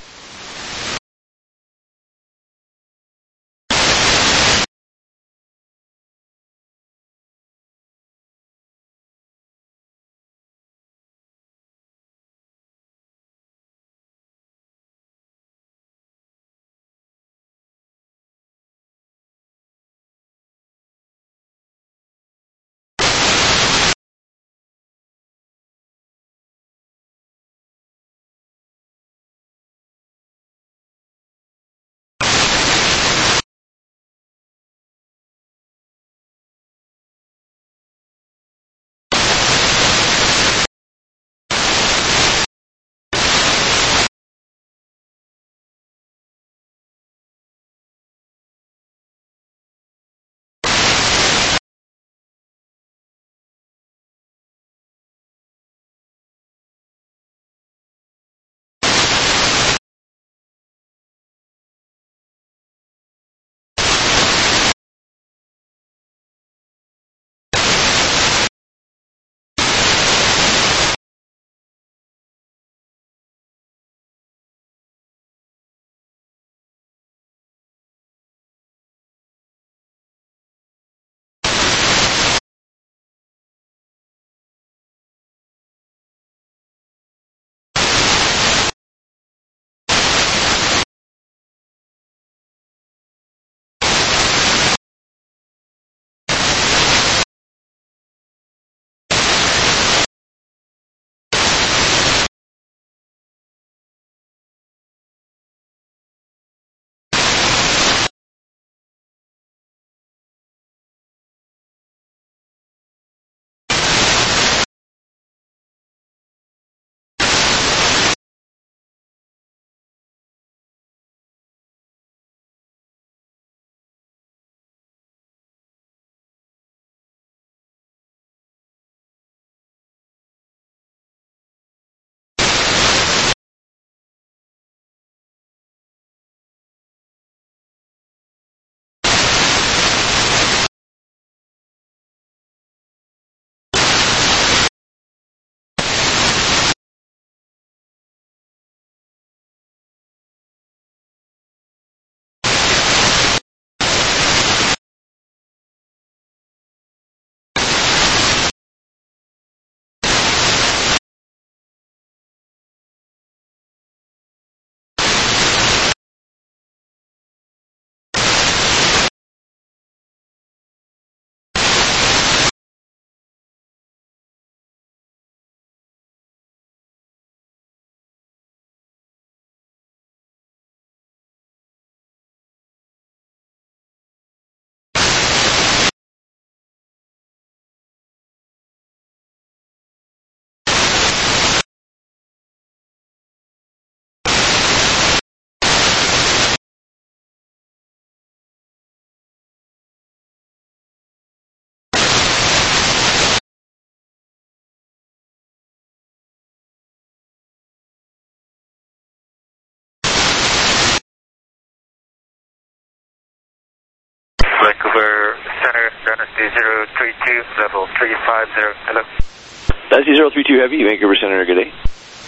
Dynasty zero three two, level three five zero. Hello. Dynasty zero three two Heavy, Vancouver Center, good day.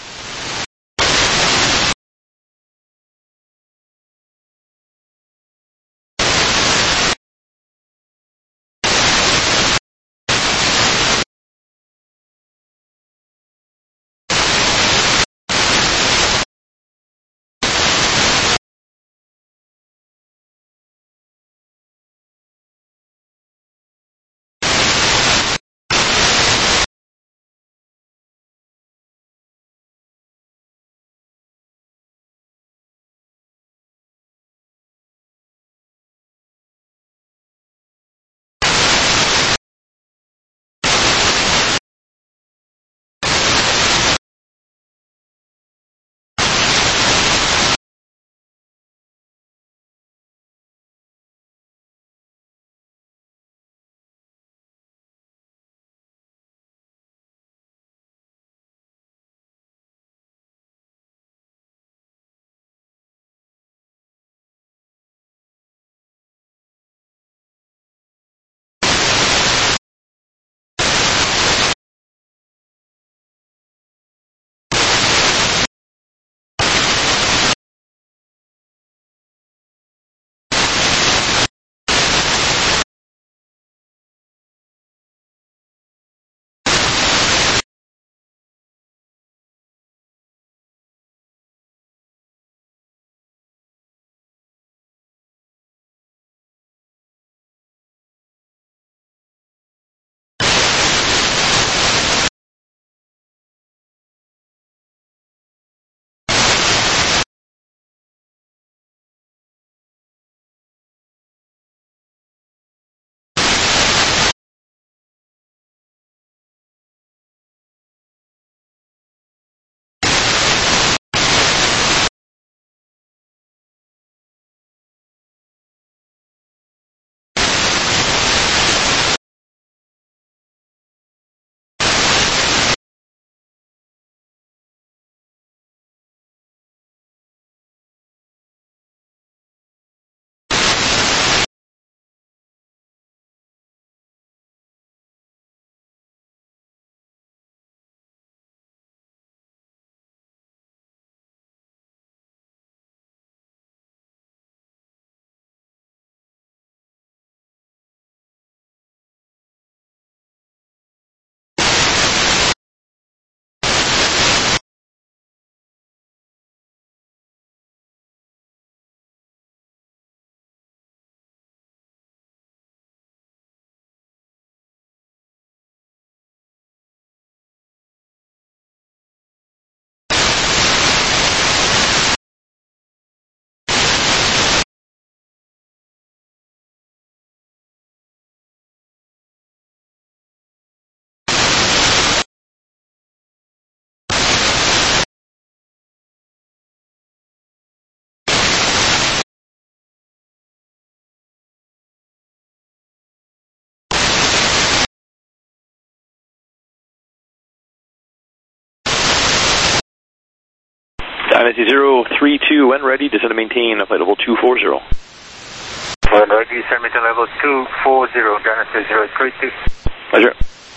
Dynasty zero three two, when ready, descend and maintain flight level two four zero. When ready, descend maintain level two four zero, Dynasty zero three two. Roger.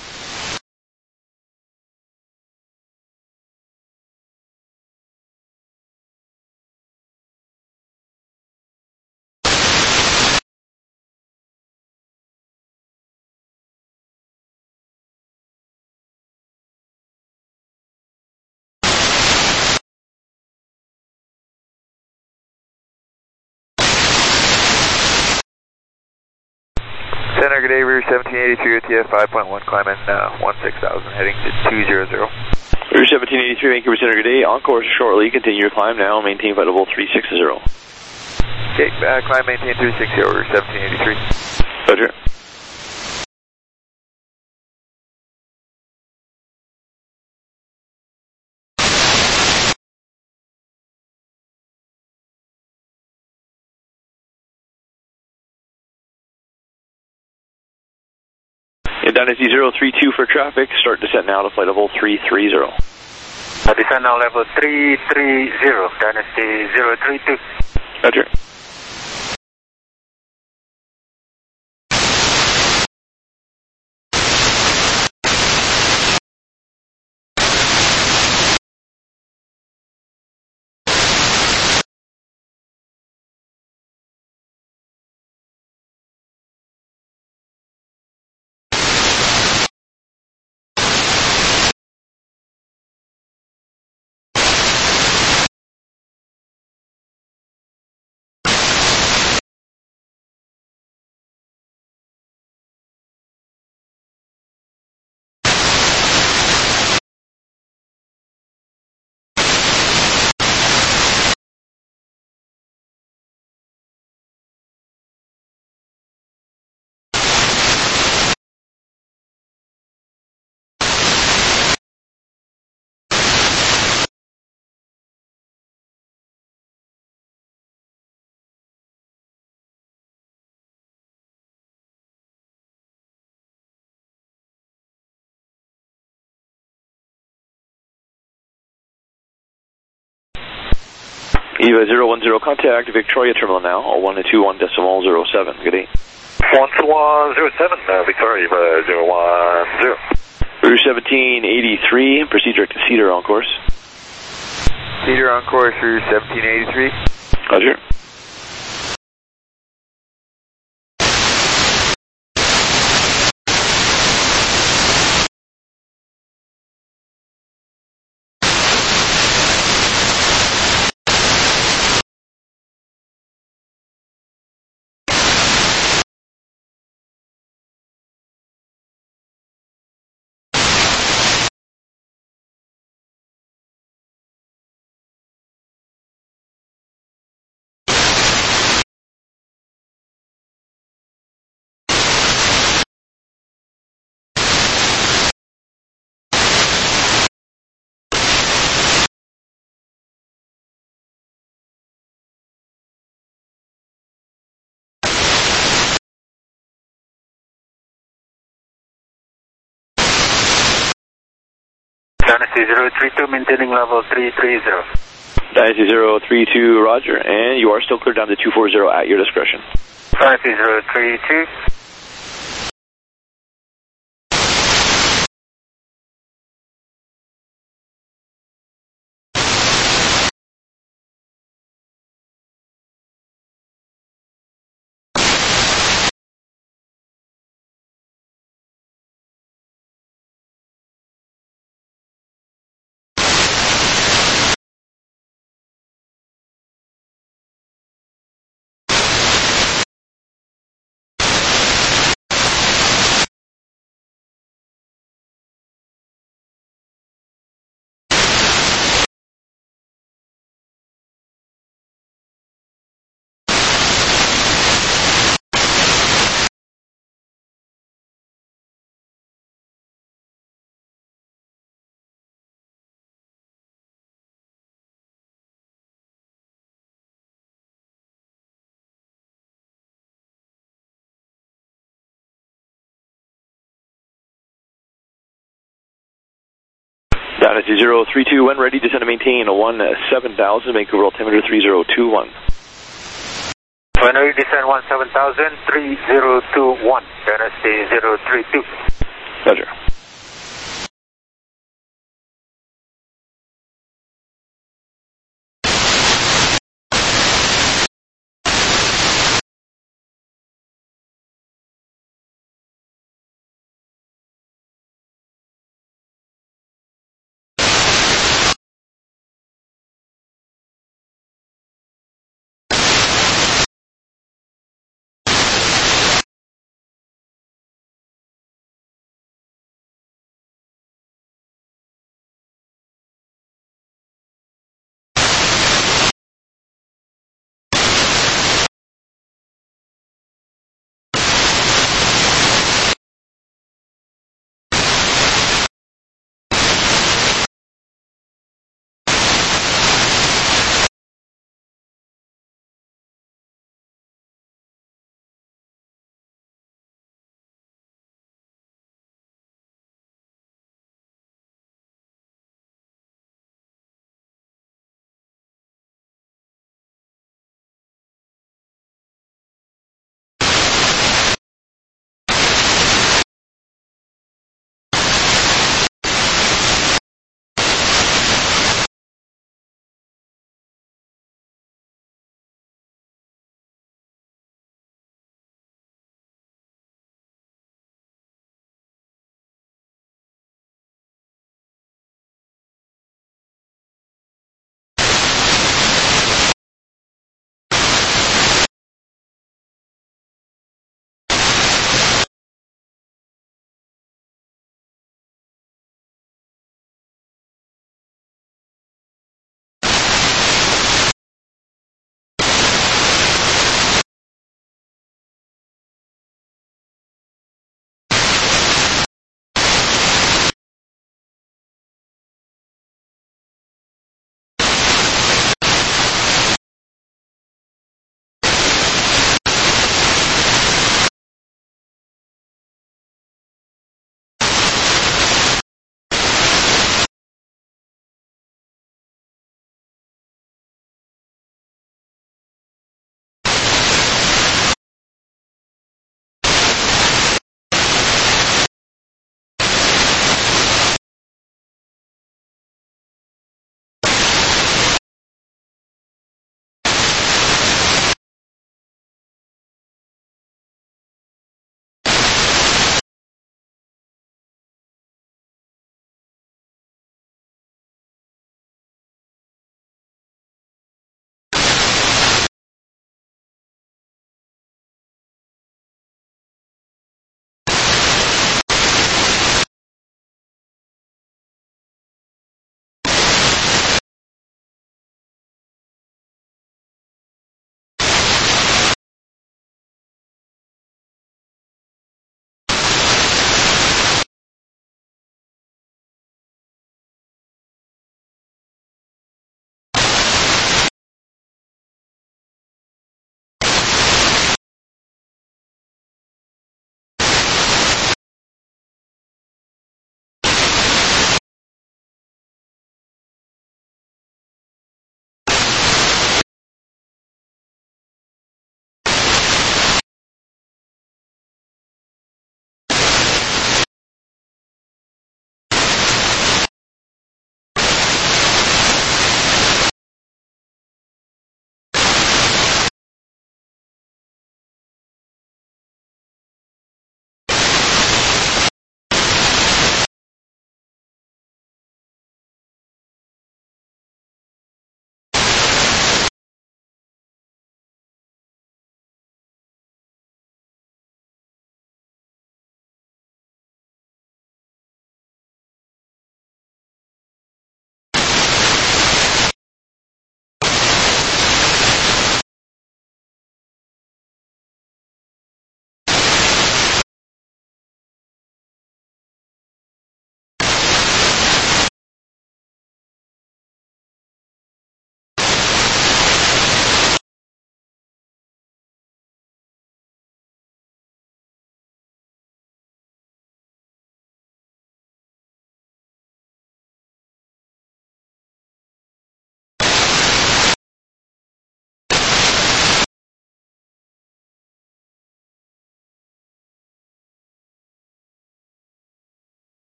Center, good day, rear seventeen eighty-three, O T F five point one, climbing uh, one six thousand, heading to two zero zero. Rear seventeen eighty-three, Vancouver Center, good day, on course shortly, continue your climb now, maintain flight level three six zero. Okay, uh, climb maintain three six zero, rear seventeen eighty-three. Roger. Dynasty zero three two for traffic, start descent now to flight level three three zero. Uh, descent now level three three zero, Dynasty zero three two. Roger. EVA zero one zero, contact Victoria Terminal now, all one two one decimal zero seven, good day. one two one zero seven, uh, Victoria, EVA zero one zero. Rouge seventeen eighty-three, proceed direct to Cedar on course. Cedar on course, Rouge seventeen eighty-three. Roger. Dynasty zero three two, maintaining level three three zero. Dynasty zero three two, roger, and you are still clear down to two four zero at your discretion. Dynasty zero three two. Dynasty zero three two, when ready, descend and maintain one seven thousand, Vancouver altimeter three zero two one. When ready, descend one seven thousand, three zero two one, Dynasty zero three two. Roger.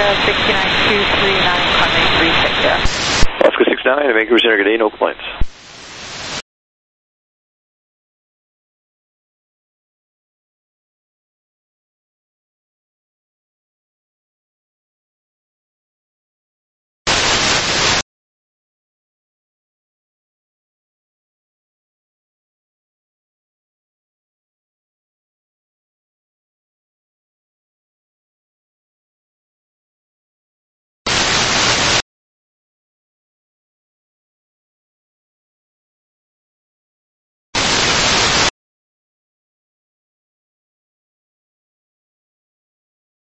Alaska six nine two three nine, climbing three six zero. Alaska six nine, Vancouver Center, good day, no complaints.